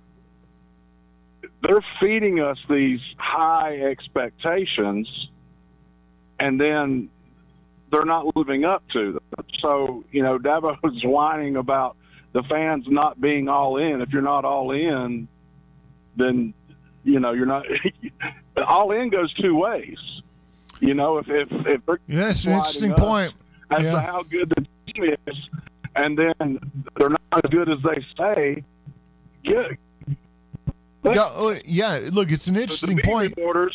they're feeding us these high expectations, and then they're not living up to them. So, you know, Dabo's whining about the fans not being all in. If you're not all in, then, you know, you're not – all in goes two ways. You know, if, if, if they're Yeah, that's an interesting us point. as Yeah. to how good the team is, and then they're not as good as they say, get Yeah, oh, yeah, look, it's an interesting the point. Reporters,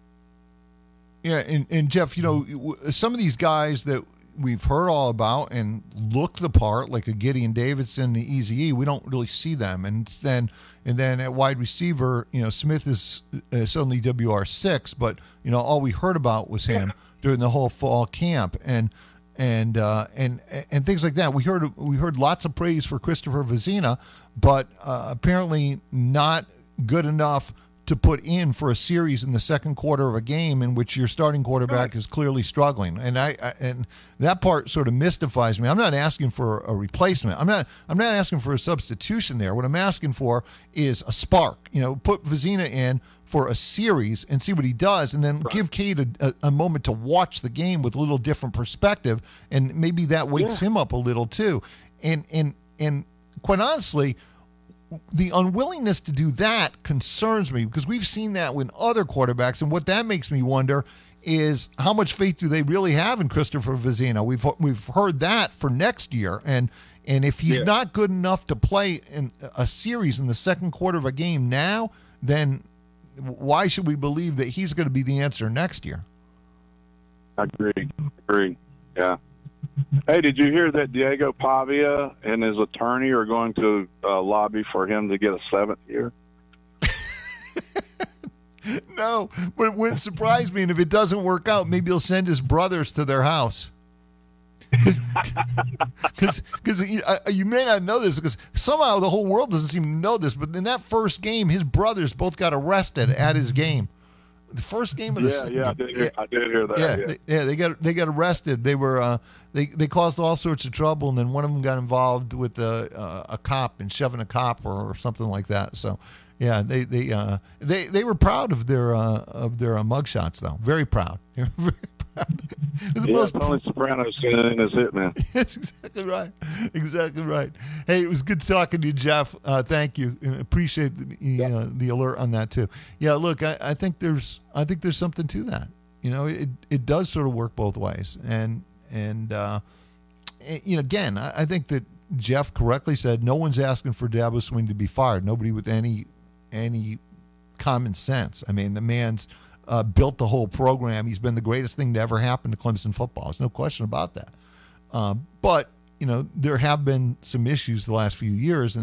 Yeah, and, and Jeff, you know, w- some of these guys that we've heard all about and look the part, like a Gideon Davidson, the Easy E, we don't really see them. And it's then and then at wide receiver, you know, Smith is uh, suddenly W R six, but you know, all we heard about was him during the whole fall camp and and uh, and and things like that. We heard we heard lots of praise for Christopher Vizina, but uh, apparently not good enough to put in for a series in the second quarter of a game in which your starting quarterback is clearly struggling. And I, I and that part sort of mystifies me. I'm not asking for a replacement. I'm not I'm not asking for a substitution there. What I'm asking for is a spark. You know, put Vizina in for a series and see what he does, and then give Cade a, a, a moment to watch the game with a little different perspective, and maybe that wakes Yeah. him up a little too. And and and quite honestly, the unwillingness to do that concerns me, because we've seen that with other quarterbacks, and what that makes me wonder is how much faith do they really have in Christopher Vizina? We've we've heard that for next year, and and if he's Yeah. not good enough to play in a series in the second quarter of a game now, then why should we believe that he's going to be the answer next year? Agree. Agree. Yeah. Hey, did you hear that Diego Pavia and his attorney are going to uh, lobby for him to get a seventh year? No, but it wouldn't surprise me. And if it doesn't work out, maybe he'll send his brothers to their house. Because you, uh, you may not know this, because somehow the whole world doesn't seem to know this, but in that first game, his brothers both got arrested at his game. The first game of the Yeah, se- yeah, I did hear, I did hear that. yeah, Yeah, they, yeah, they got they got arrested. They were uh, they they caused all sorts of trouble, and then one of them got involved with a uh, a cop and shoving a cop or, or something like that. So, yeah, they they uh, they they were proud of their uh, of their uh, mugshots, though. Very proud. They were very proud. It was the yeah most- Tony Soprano in his Hitman. That's exactly right. Exactly right. Hey, it was good talking to you, Jeff. Uh, thank you. I appreciate the uh, the alert on that too. Yeah, look, I, I think there's I think there's something to that. You know, it it does sort of work both ways, and and uh, it- you know, again, I, I think that Jeff correctly said no one's asking for Dabo Swing to be fired. Nobody with any any common sense. I mean, the man's uh, built the whole program. He's been the greatest thing to ever happen to Clemson football. There's no question about that. Um, but, you know, there have been some issues the last few years, and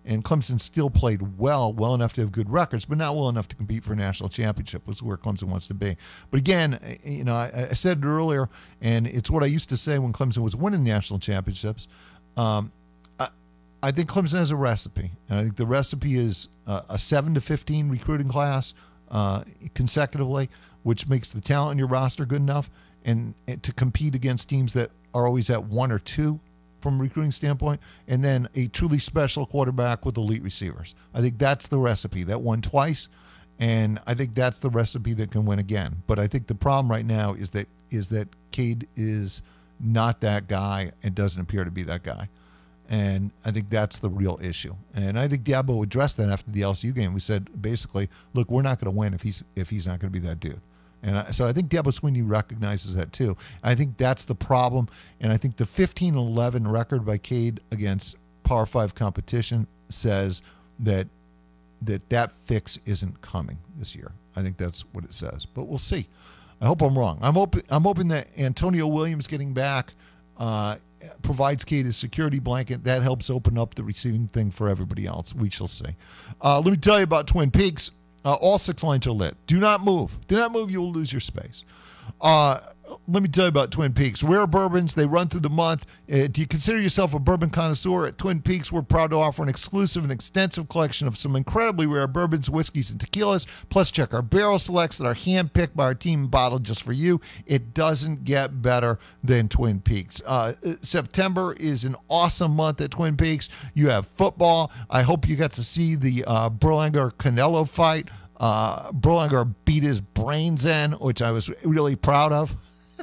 And Clemson still played well, well enough to have good records, but not well enough to compete for a national championship, which is where Clemson wants to be. But again, you know, I, I said it earlier, and it's what I used to say when Clemson was winning national championships. Um, I, I think Clemson has a recipe, and I think the recipe is a, a seven to fifteen recruiting class uh, consecutively, which makes the talent in your roster good enough, and, and to compete against teams that are always at one or two from a recruiting standpoint, and then a truly special quarterback with elite receivers. I think that's the recipe that won twice, and I think that's the recipe that can win again. But I think the problem right now is that is that Cade is not that guy and doesn't appear to be that guy. And I think that's the real issue. And I think Dabo addressed that after the L S U game. We said, basically, look, we're not going to win if he's if he's not going to be that dude. And I, so I think Dabo Swinney recognizes that too. I think that's the problem. And I think the fifteen eleven record by Cade against Power Five competition says that that that fix isn't coming this year. I think that's what it says. But we'll see. I hope I'm wrong. I'm hoping I'm hoping that Antonio Williams getting back uh, provides Cade a security blanket. That helps open up the receiving thing for everybody else. We shall see. Uh, let me tell you about Twin Peaks. Uh, all six lines are lit. Do not move. Do not move. You will lose your space. Uh, let me tell you about Twin Peaks. Rare bourbons. They run through the month. Uh, do you consider yourself a bourbon connoisseur? At Twin Peaks, we're proud to offer an exclusive and extensive collection of some incredibly rare bourbons, whiskeys, and tequilas. Plus, check our barrel selects that are hand-picked by our team and bottled just for you. It doesn't get better than Twin Peaks. Uh, September is an awesome month at Twin Peaks. You have football. I hope you got to see the uh, Berlanger-Canelo fight. Uh, Berlanger beat his brains in, which I was really proud of.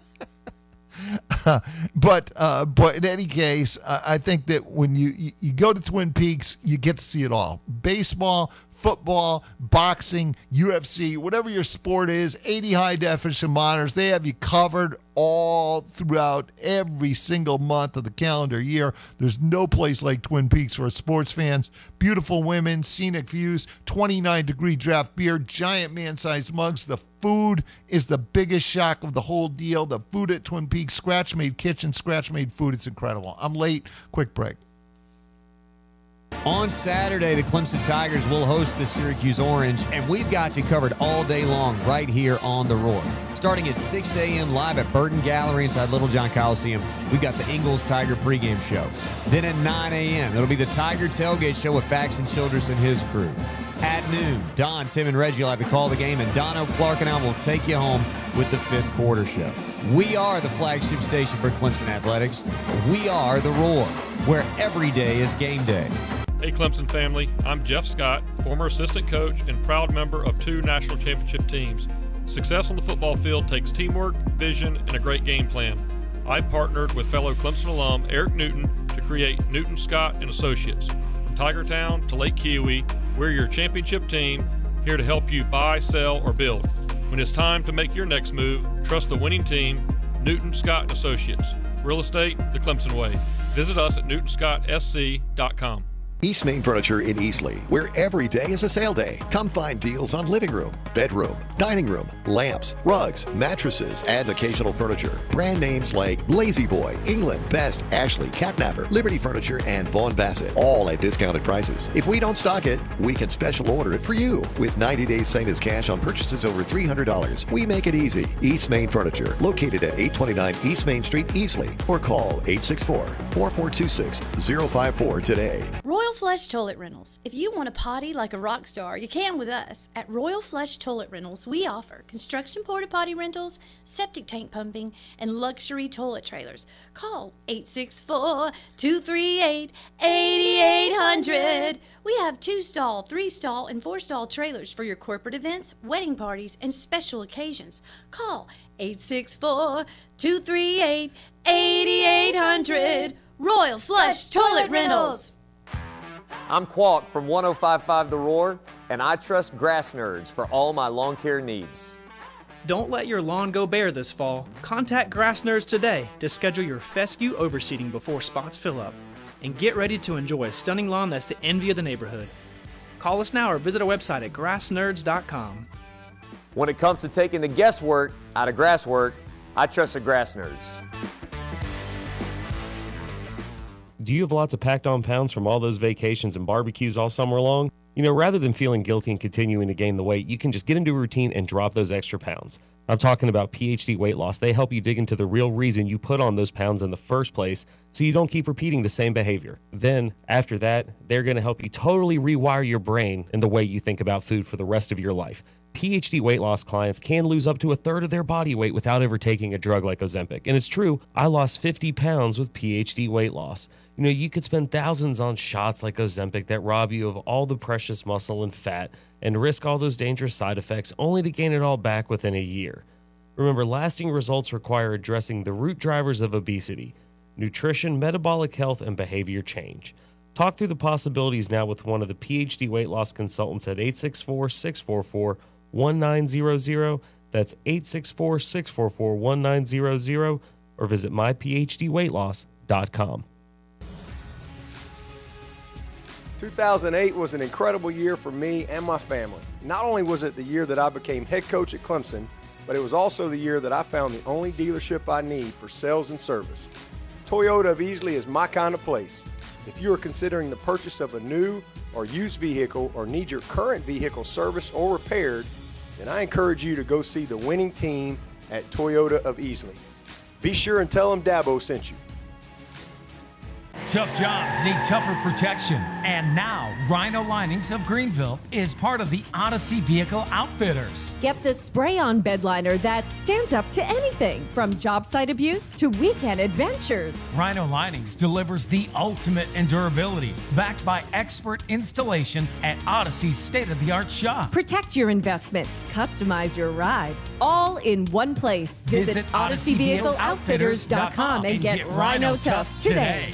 but uh, but in any case, uh, I think that when you, you, you go to Twin Peaks, you get to see it all. Baseball, football, boxing, U F C, whatever your sport is, eighty high-definition monitors, they have you covered all throughout every single month of the calendar year. There's no place like Twin Peaks for sports fans. Beautiful women, scenic views, twenty-nine degree draft beer, giant man-sized mugs. The food is the biggest shock of the whole deal. The food at Twin Peaks, scratch-made kitchen, scratch-made food. It's incredible. I'm late. Quick break. On Saturday, the Clemson Tigers will host the Syracuse Orange, and we've got you covered all day long right here on The Roar. Starting at six a.m. live at Burton Gallery inside Littlejohn Coliseum, we've got the Ingles Tiger pregame show. Then at nine a.m., it'll be the Tiger Tailgate Show with Faxon Childress and his crew. At noon, Don, Tim, and Reggie will have to call the game, and Dono, Clark, and I will take you home with the fifth quarter show. We are the flagship station for Clemson Athletics. We are The Roar, where every day is game day. Hey Clemson family, I'm Jeff Scott, former assistant coach and proud member of two national championship teams. Success on the football field takes teamwork, vision, and a great game plan. I partnered with fellow Clemson alum Eric Newton to create Newton, Scott and Associates. From Tigertown to Lake Kiowee, we're your championship team, here to help you buy, sell, or build. When it's time to make your next move, trust the winning team, Newton, Scott and Associates. Real estate the Clemson way. Visit us at newton scott s c dot com. East Main Furniture in Easley, where every day is a sale day. Come find deals on living room, bedroom, dining room, lamps, rugs, mattresses, and occasional furniture. Brand names like Lazy Boy, England, Best, Ashley, Catnapper, Liberty Furniture, and Vaughn Bassett, all at discounted prices. If we don't stock it, we can special order it for you. With ninety days same as cash on purchases over three hundred dollars, we make it easy. East Main Furniture, located at eight twenty-nine East Main Street, Easley, or call eight six four, four four two six, zero five four today. Royal Flush Toilet Rentals. If you want to potty like a rock star, you can with us. At Royal Flush Toilet Rentals, we offer construction porta potty rentals, septic tank pumping, and luxury toilet trailers. Call eight six four, two three eight, eight eight zero zero. We have two-stall, three-stall, and four-stall trailers for your corporate events, wedding parties, and special occasions. Call eight six four, two three eight, eight eight zero zero. Royal Flush Toilet Rentals. I'm Qualt from one oh five point five The Roar, and I trust Grass Nerds for all my lawn care needs. Don't let your lawn go bare this fall. Contact Grass Nerds today to schedule your fescue overseeding before spots fill up. And get ready to enjoy a stunning lawn that's the envy of the neighborhood. Call us now or visit our website at grass nerds dot com. When it comes to taking the guesswork out of grass work, I trust the Grass Nerds. do you have lots of packed on pounds from all those vacations and barbecues all summer long? You know, rather than feeling guilty and continuing to gain the weight, you can just get into a routine and drop those extra pounds. I'm talking about P H D Weight Loss. They help you dig into the real reason you put on those pounds in the first place so you don't keep repeating the same behavior. Then, after that, they're going to help you totally rewire your brain and the way you think about food for the rest of your life. P H D Weight Loss clients can lose up to a third of their body weight without ever taking a drug like Ozempic. And it's true, I lost fifty pounds with P H D Weight Loss. You know, you could spend thousands on shots like Ozempic that rob you of all the precious muscle and fat and risk all those dangerous side effects only to gain it all back within a year. Remember, lasting results require addressing the root drivers of obesity: nutrition, metabolic health, and behavior change. Talk through the possibilities now with one of the P H D Weight Loss consultants at eight six four, six four four, one nine zero zero. That's eight six four, six four four, one nine zero zero, or visit my p h d weight loss dot com. two thousand eight was an incredible year for me and my family. Not only was it the year that I became head coach at Clemson, but it was also the year that I found the only dealership I need for sales and service. Toyota of Easley is my kind of place. If you are considering the purchase of a new or used vehicle or need your current vehicle serviced or repaired, then I encourage you to go see the winning team at Toyota of Easley. Be sure and tell them Dabo sent you. Tough jobs need tougher protection. And now, Rhino Linings of Greenville is part of the Odyssey Vehicle Outfitters. Get the spray-on bed liner that stands up to anything, from job site abuse to weekend adventures. Rhino Linings delivers the ultimate in durability, backed by expert installation at Odyssey's state-of-the-art shop. Protect your investment, customize your ride, all in one place. Visit, Visit odyssey vehicle outfitters dot com and get Rhino Tough today.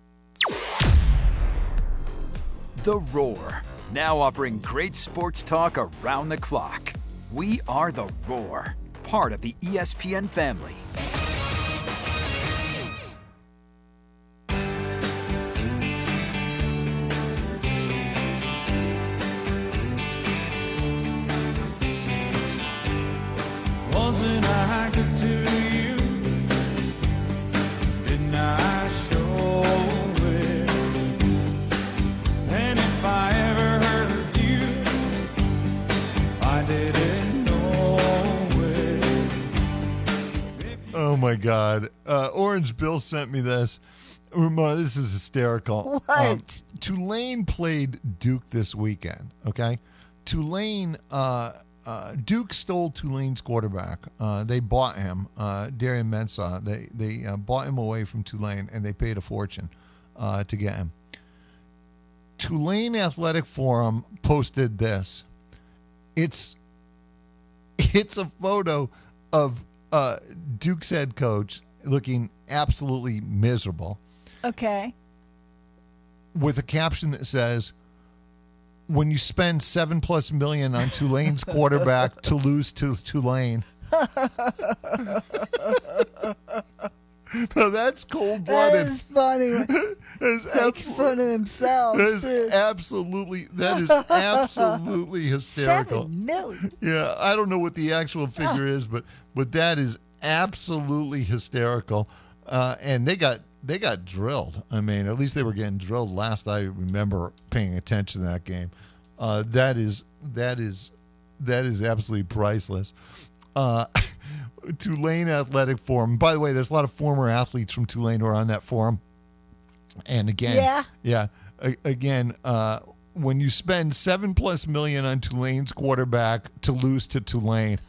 The Roar, now offering great sports talk around the clock. We are The Roar, part of the E S P N family. Wasn't I good to you? Didn't I show it? And if I ever hurt you, I didn't know it. Oh my God. Uh, Orange Bill sent me this. Ramona, this is hysterical. What? Um, Tulane played Duke this weekend, okay? Tulane, uh, uh, Duke stole Tulane's quarterback. Uh, they bought him, uh, Darian Mensah. They, they uh, bought him away from Tulane, and they paid a fortune uh, to get him. Tulane Athletic Forum posted this. It's it's a photo of uh, Duke's head coach looking absolutely miserable, Okay. with a caption that says, "When you spend seven plus million on Tulane's quarterback to lose to Tulane." Now that's cold blooded. That is funny. That is Making fun of themselves, That is too. absolutely. That is absolutely hysterical. Seven million. Yeah, I don't know what the actual figure is, but but that is absolutely hysterical. Uh, and they got they got drilled. I mean, at least they were getting drilled last I remember paying attention to that game. Uh, that is that is that is absolutely priceless. Uh, Tulane Athletic Forum. By the way, there's a lot of former athletes from Tulane who are on that forum. And again, Yeah. yeah, a- again, uh, when you spend seven plus million on Tulane's quarterback to lose to Tulane,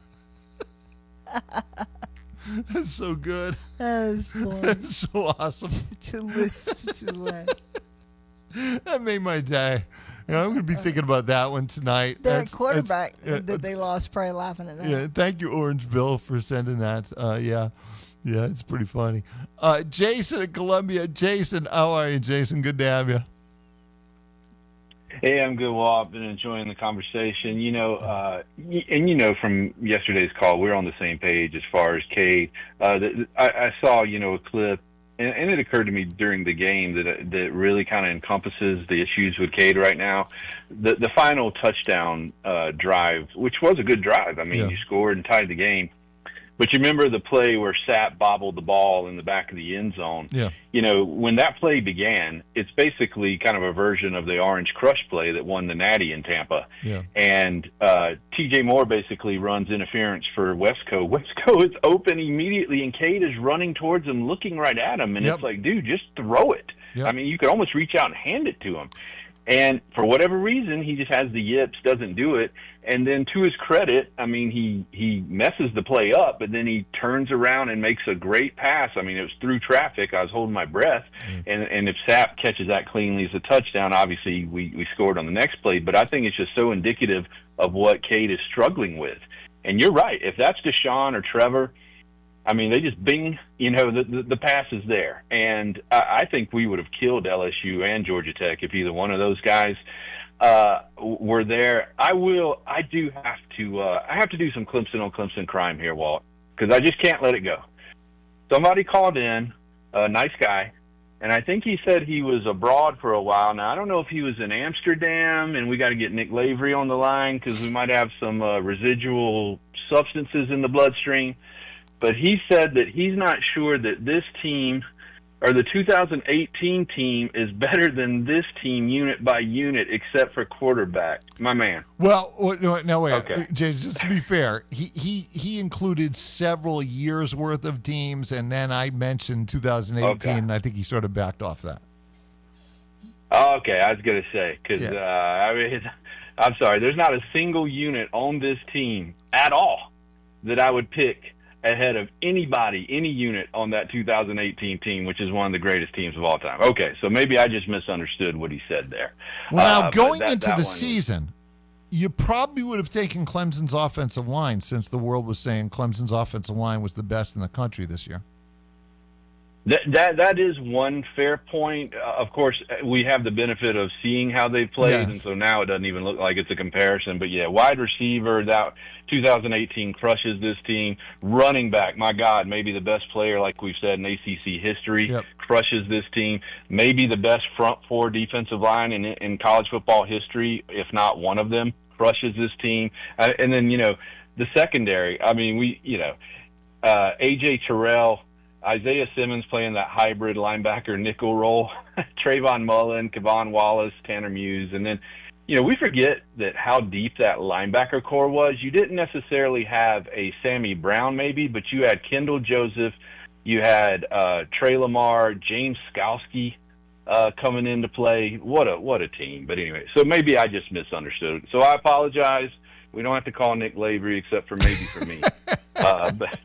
that's so good. That is funny. That's so awesome. To lose to Tulane. That made my day. You know, I'm going to be thinking about that one tonight. That That's- quarterback that's- that they lost, probably laughing at that. Yeah, thank you, Orange Bill, for sending that. Uh, yeah, yeah, it's pretty funny. Uh, Jason at Columbia. Jason, how are you, Jason? Good to have you. Hey, I'm good. Well, I've been enjoying the conversation. You know, uh, y- and you know, from yesterday's call, we're on the same page as far as Cade. Uh, the, I, I saw, you know, a clip, and, and it occurred to me during the game that that really kind of encompasses the issues with Cade right now. The the final touchdown uh, drive, which was a good drive. I mean, Yeah. you scored and tied the game. But you remember the play where Sapp bobbled the ball in the back of the end zone? Yeah. You know, when that play began, it's basically kind of a version of the Orange Crush play that won the Natty in Tampa. Yeah. And uh, T J Moore basically runs interference for Wesco. Wesco is open immediately, and Cade is running towards him, looking right at him. And Yep. it's like, dude, just throw it. Yep. I mean, you could almost reach out and hand it to him. And for whatever reason, he just has the yips, doesn't do it. And then to his credit, I mean, he, he messes the play up, but then he turns around and makes a great pass. I mean, it was through traffic. I was holding my breath. Mm. And, and if Sapp catches that cleanly as a touchdown, obviously we, we scored on the next play. But I think it's just so indicative of what Cade is struggling with. And you're right. If that's Deshaun or Trevor, I mean, they just bing, you know, the, the, the pass is there. And I, I think we would have killed L S U and Georgia Tech if either one of those guys uh, were there. I will, I do have to, uh, I have to do some Clemson on Clemson crime here, Walt, because I just can't let it go. Somebody called in, a nice guy, and I think he said he was abroad for a while. Now, I don't know if he was in Amsterdam, and we got to get Nick Lavery on the line because we might have some uh, residual substances in the bloodstream. But he said that he's not sure that this team, or the two thousand eighteen team, is better than this team unit by unit, except for quarterback. My man. Well, w- no, no wait, Okay. James. Just to be fair, he, he he included several years worth of teams, and then I mentioned two thousand eighteen, Okay. and I think he sort of backed off that. Oh, okay, I was going to say, because, Yeah. uh, I mean, I'm sorry, there's not a single unit on this team at all that I would pick ahead of anybody, any unit on that two thousand eighteen team, which is one of the greatest teams of all time. Okay, so maybe I just misunderstood what he said there. Well, now Uh, but going that- into that the one- season, you probably would have taken Clemson's offensive line since the world was saying Clemson's offensive line was the best in the country this year. That, that that is one fair point. Uh, of course, we have the benefit of seeing how they played, Yes. and so now it doesn't even look like it's a comparison. But yeah, wide receiver, that two thousand eighteen crushes this team. Running back, my God, maybe the best player, like we've said, in A C C history, Yep. crushes this team. Maybe the best front four defensive line in in college football history, if not one of them, crushes this team. Uh, and then, you know, the secondary, I mean, we, you know, uh, A J Terrell, Isaiah Simmons playing that hybrid linebacker nickel role, Trayvon Mullen, Kevon Wallace, Tanner Muse. And then, you know, we forget that how deep that linebacker core was. You didn't necessarily have a Sammy Brown maybe, but you had Kendall Joseph, you had uh, Trey Lamar, James Skalski uh, coming into play. What a what a team. But anyway, so maybe I just misunderstood. So I apologize. We don't have to call Nick Lavery except for maybe for me. uh, but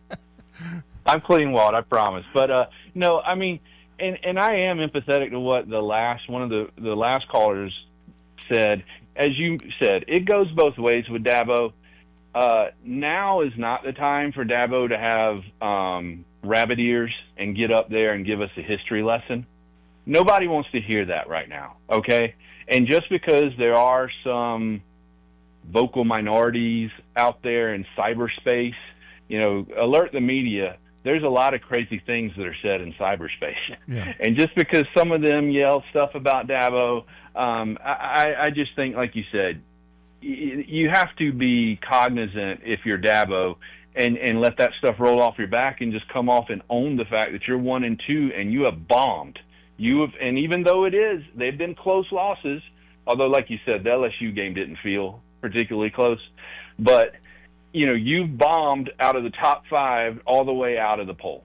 I'm clean, Walt, I promise. But uh, no, I mean, and and I am empathetic to what the last one of the the last callers said. As you said, it goes both ways with Dabo. Uh, now is not the time for Dabo to have um, rabbit ears and get up there and give us a history lesson. Nobody wants to hear that right now, okay? And just because there are some vocal minorities out there in cyberspace, you know, alert the media. There's a lot of crazy things that are said in cyberspace. Yeah. And just because some of them yell stuff about Dabo, um, I, I just think, like you said, y- you have to be cognizant if you're Dabo and, and let that stuff roll off your back and just come off and own the fact that you're one and two and you have bombed. You have, and even though it is, they've been close losses, although, like you said, the L S U game didn't feel particularly close, but you know, you've bombed out of the top five all the way out of the poll.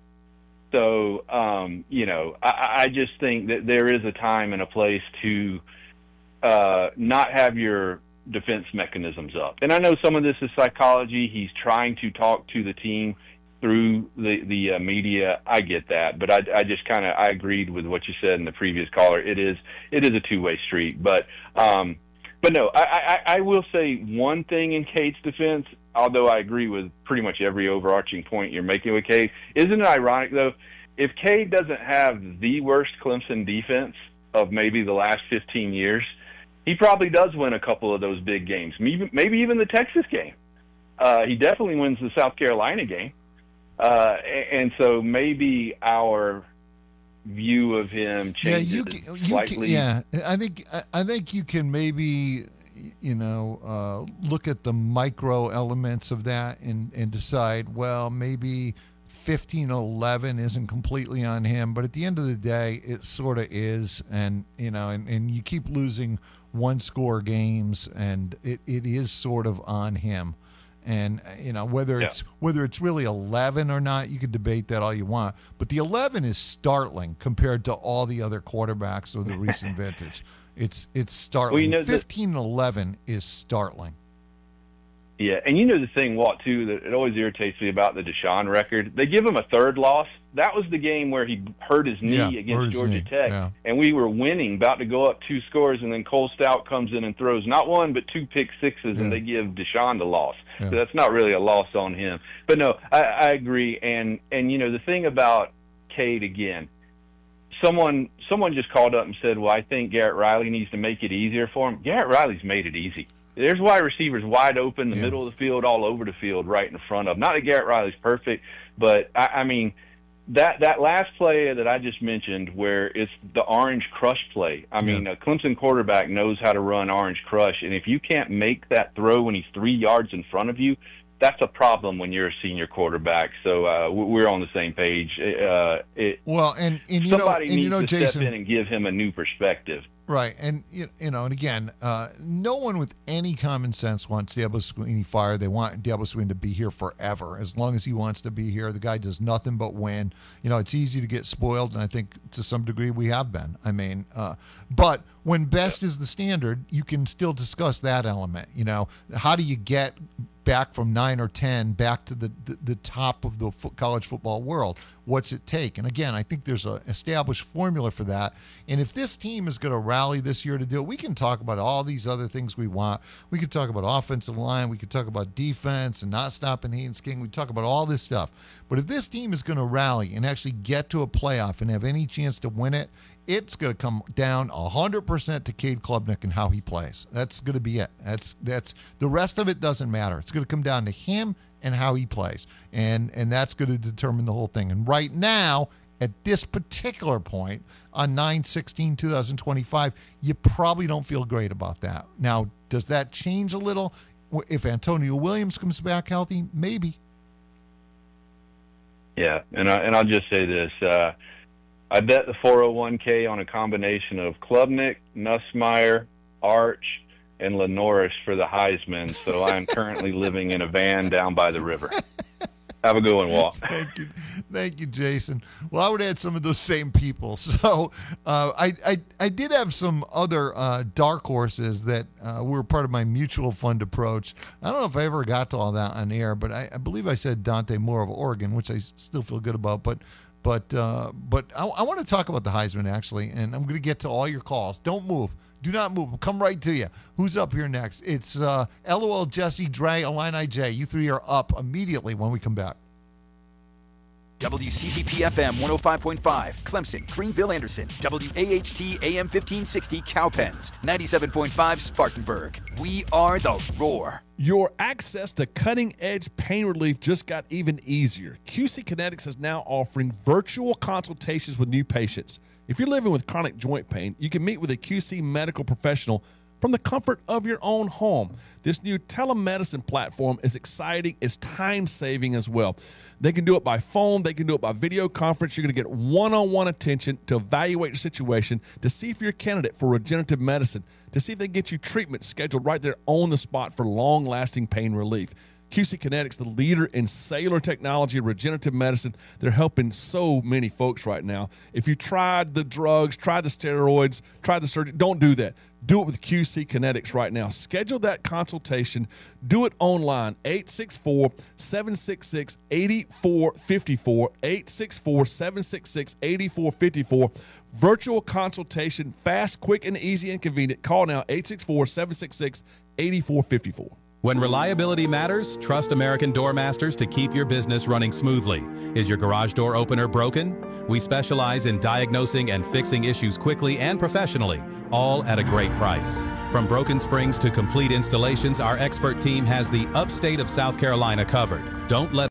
So, um, you know, I, I just think that there is a time and a place to uh, not have your defense mechanisms up. And I know some of this is psychology. He's trying to talk to the team through the, the uh, media. I get that. But I, I just kind of, I agreed with what you said in the previous caller. It is, it is a two-way street. But, um, but no, I, I, I will say one thing in Cade's defense, although I agree with pretty much every overarching point you're making with Cade. Isn't it ironic, though, if Cade doesn't have the worst Clemson defense of maybe the last fifteen years, he probably does win a couple of those big games, maybe, maybe even the Texas game. Uh, he definitely wins the South Carolina game. Uh, and so maybe our view of him changes yeah, you can, you slightly. can, yeah, I think I- I think you can maybe you know, uh, look at the micro elements of that and, and decide, well, maybe fifteen eleven isn't completely on him, but at the end of the day, it sort of is. And, you know, and, and you keep losing one score games, and it, it is sort of on him. And, you know, whether Yeah. it's whether it's really eleven or not, you could debate that all you want. But the eleven is startling compared to all the other quarterbacks of the recent vintage. It's it's startling. Well, you know, the- fifteen eleven is startling. Yeah, and you know the thing, Walt, too, that it always irritates me about the Deshaun record. They give him a third loss. That was the game where he hurt his knee Yeah, hurt against his Georgia knee, Tech, yeah. and we were winning, about to go up two scores, and then Cole Stout comes in and throws not one but two pick sixes, Yeah. and they give Deshaun the loss. Yeah. So that's not really a loss on him. But no, I, I agree. And and you know the thing about Cade again. Someone someone just called up and said, well, I think Garrett Riley needs to make it easier for him. Garrett Riley's made it easy. There's wide receivers wide open, the Yeah. middle of the field, all over the field, right in front of. Not that Garrett Riley's perfect, but I, I mean that that last play that I just mentioned, where it's the orange crush play. I mean, a Clemson quarterback knows how to run orange crush, and if you can't make that throw when he's three yards in front of you, that's a problem when you're a senior quarterback. So uh, we're on the same page. Uh, it, Well, and, and you know, somebody and needs you know, to Jason, step in and give him a new perspective. right? And you you know, and again, uh, no one with any common sense wants Diablo Sweeney fired. They want Diablo Sweeney to be here forever, as long as he wants to be here. The guy does nothing but win. You know, it's easy to get spoiled, and I think to some degree we have been. I mean, uh, but when best is the standard, you can still discuss that element. You know, how do you get back from nine or ten back to the, the, the top of the fo- college football world? What's it take? And again, I think there's an established formula for that. And if this team is going to rally this year to do it, we can talk about all these other things we want. We could talk about offensive line. We could talk about defense and not stopping Haynes King. We talk about all this stuff. But if this team is going to rally and actually get to a playoff and have any chance to win it, it's going to come down one hundred percent to Cade Klubnik and how he plays. That's going to be it. That's that's the rest of it doesn't matter. It's going to come down to him and how he plays. And and that's going to determine the whole thing. And right now, at this particular point on nine sixteen twenty twenty-five, you probably don't feel great about that. Now, does that change a little if Antonio Williams comes back healthy? Maybe. Yeah, and I, and I'll just say this. Uh, I bet the four oh one k on a combination of Klubnik, Nussmeier, Arch, and Lenoris for the Heisman, so I am currently living in a van down by the river. Have a good one, Walt. Thank you. Thank you, Jason. Well, I would add some of those same people. So uh, I, I I did have some other uh, dark horses that uh, were part of my mutual fund approach. I don't know if I ever got to all that on air, but I, I believe I said Dante Moore of Oregon, which I s- still feel good about. But But uh, but I, I want to talk about the Heisman, actually, and I'm going to get to all your calls. Don't move. Do not move. I'll come right to you. Who's up here next? It's uh, LOL, Jesse, Dre, Illini J. You three are up immediately when we come back. W C C P F M one oh five point five, Clemson, Greenville, Anderson. W A H T A M fifteen sixty, Cowpens. ninety-seven point five, Spartanburg. We are the Roar. Your access to cutting-edge pain relief just got even easier. Q C Kinetics is now offering virtual consultations with new patients. If you're living with chronic joint pain, you can meet with a Q C medical professional from the comfort of your own home. This new telemedicine platform is exciting, it's time-saving as well. They can do it by phone, they can do it by video conference. You're going to get one-on-one attention to evaluate your situation, to see if you're a candidate for regenerative medicine, to see if they can get you treatment scheduled right there on the spot for long-lasting pain relief. Q C Kinetics, the leader in cellular technology, regenerative medicine, they're helping so many folks right now. If you tried the drugs, tried the steroids, tried the surgery, don't do that. Do it with Q C Kinetics right now. Schedule that consultation. Do it online. eight six four, seven six six, eight four five four. eight six four, seven six six, eight four five four. Virtual consultation. Fast, quick, and easy and convenient. Call now. eight six four, seven six six, eight four five four. When reliability matters, trust American Door Masters to keep your business running smoothly. Is your garage door opener broken? We specialize in diagnosing and fixing issues quickly and professionally, all at a great price. From broken springs to complete installations, our expert team has the upstate of South Carolina covered. Don't let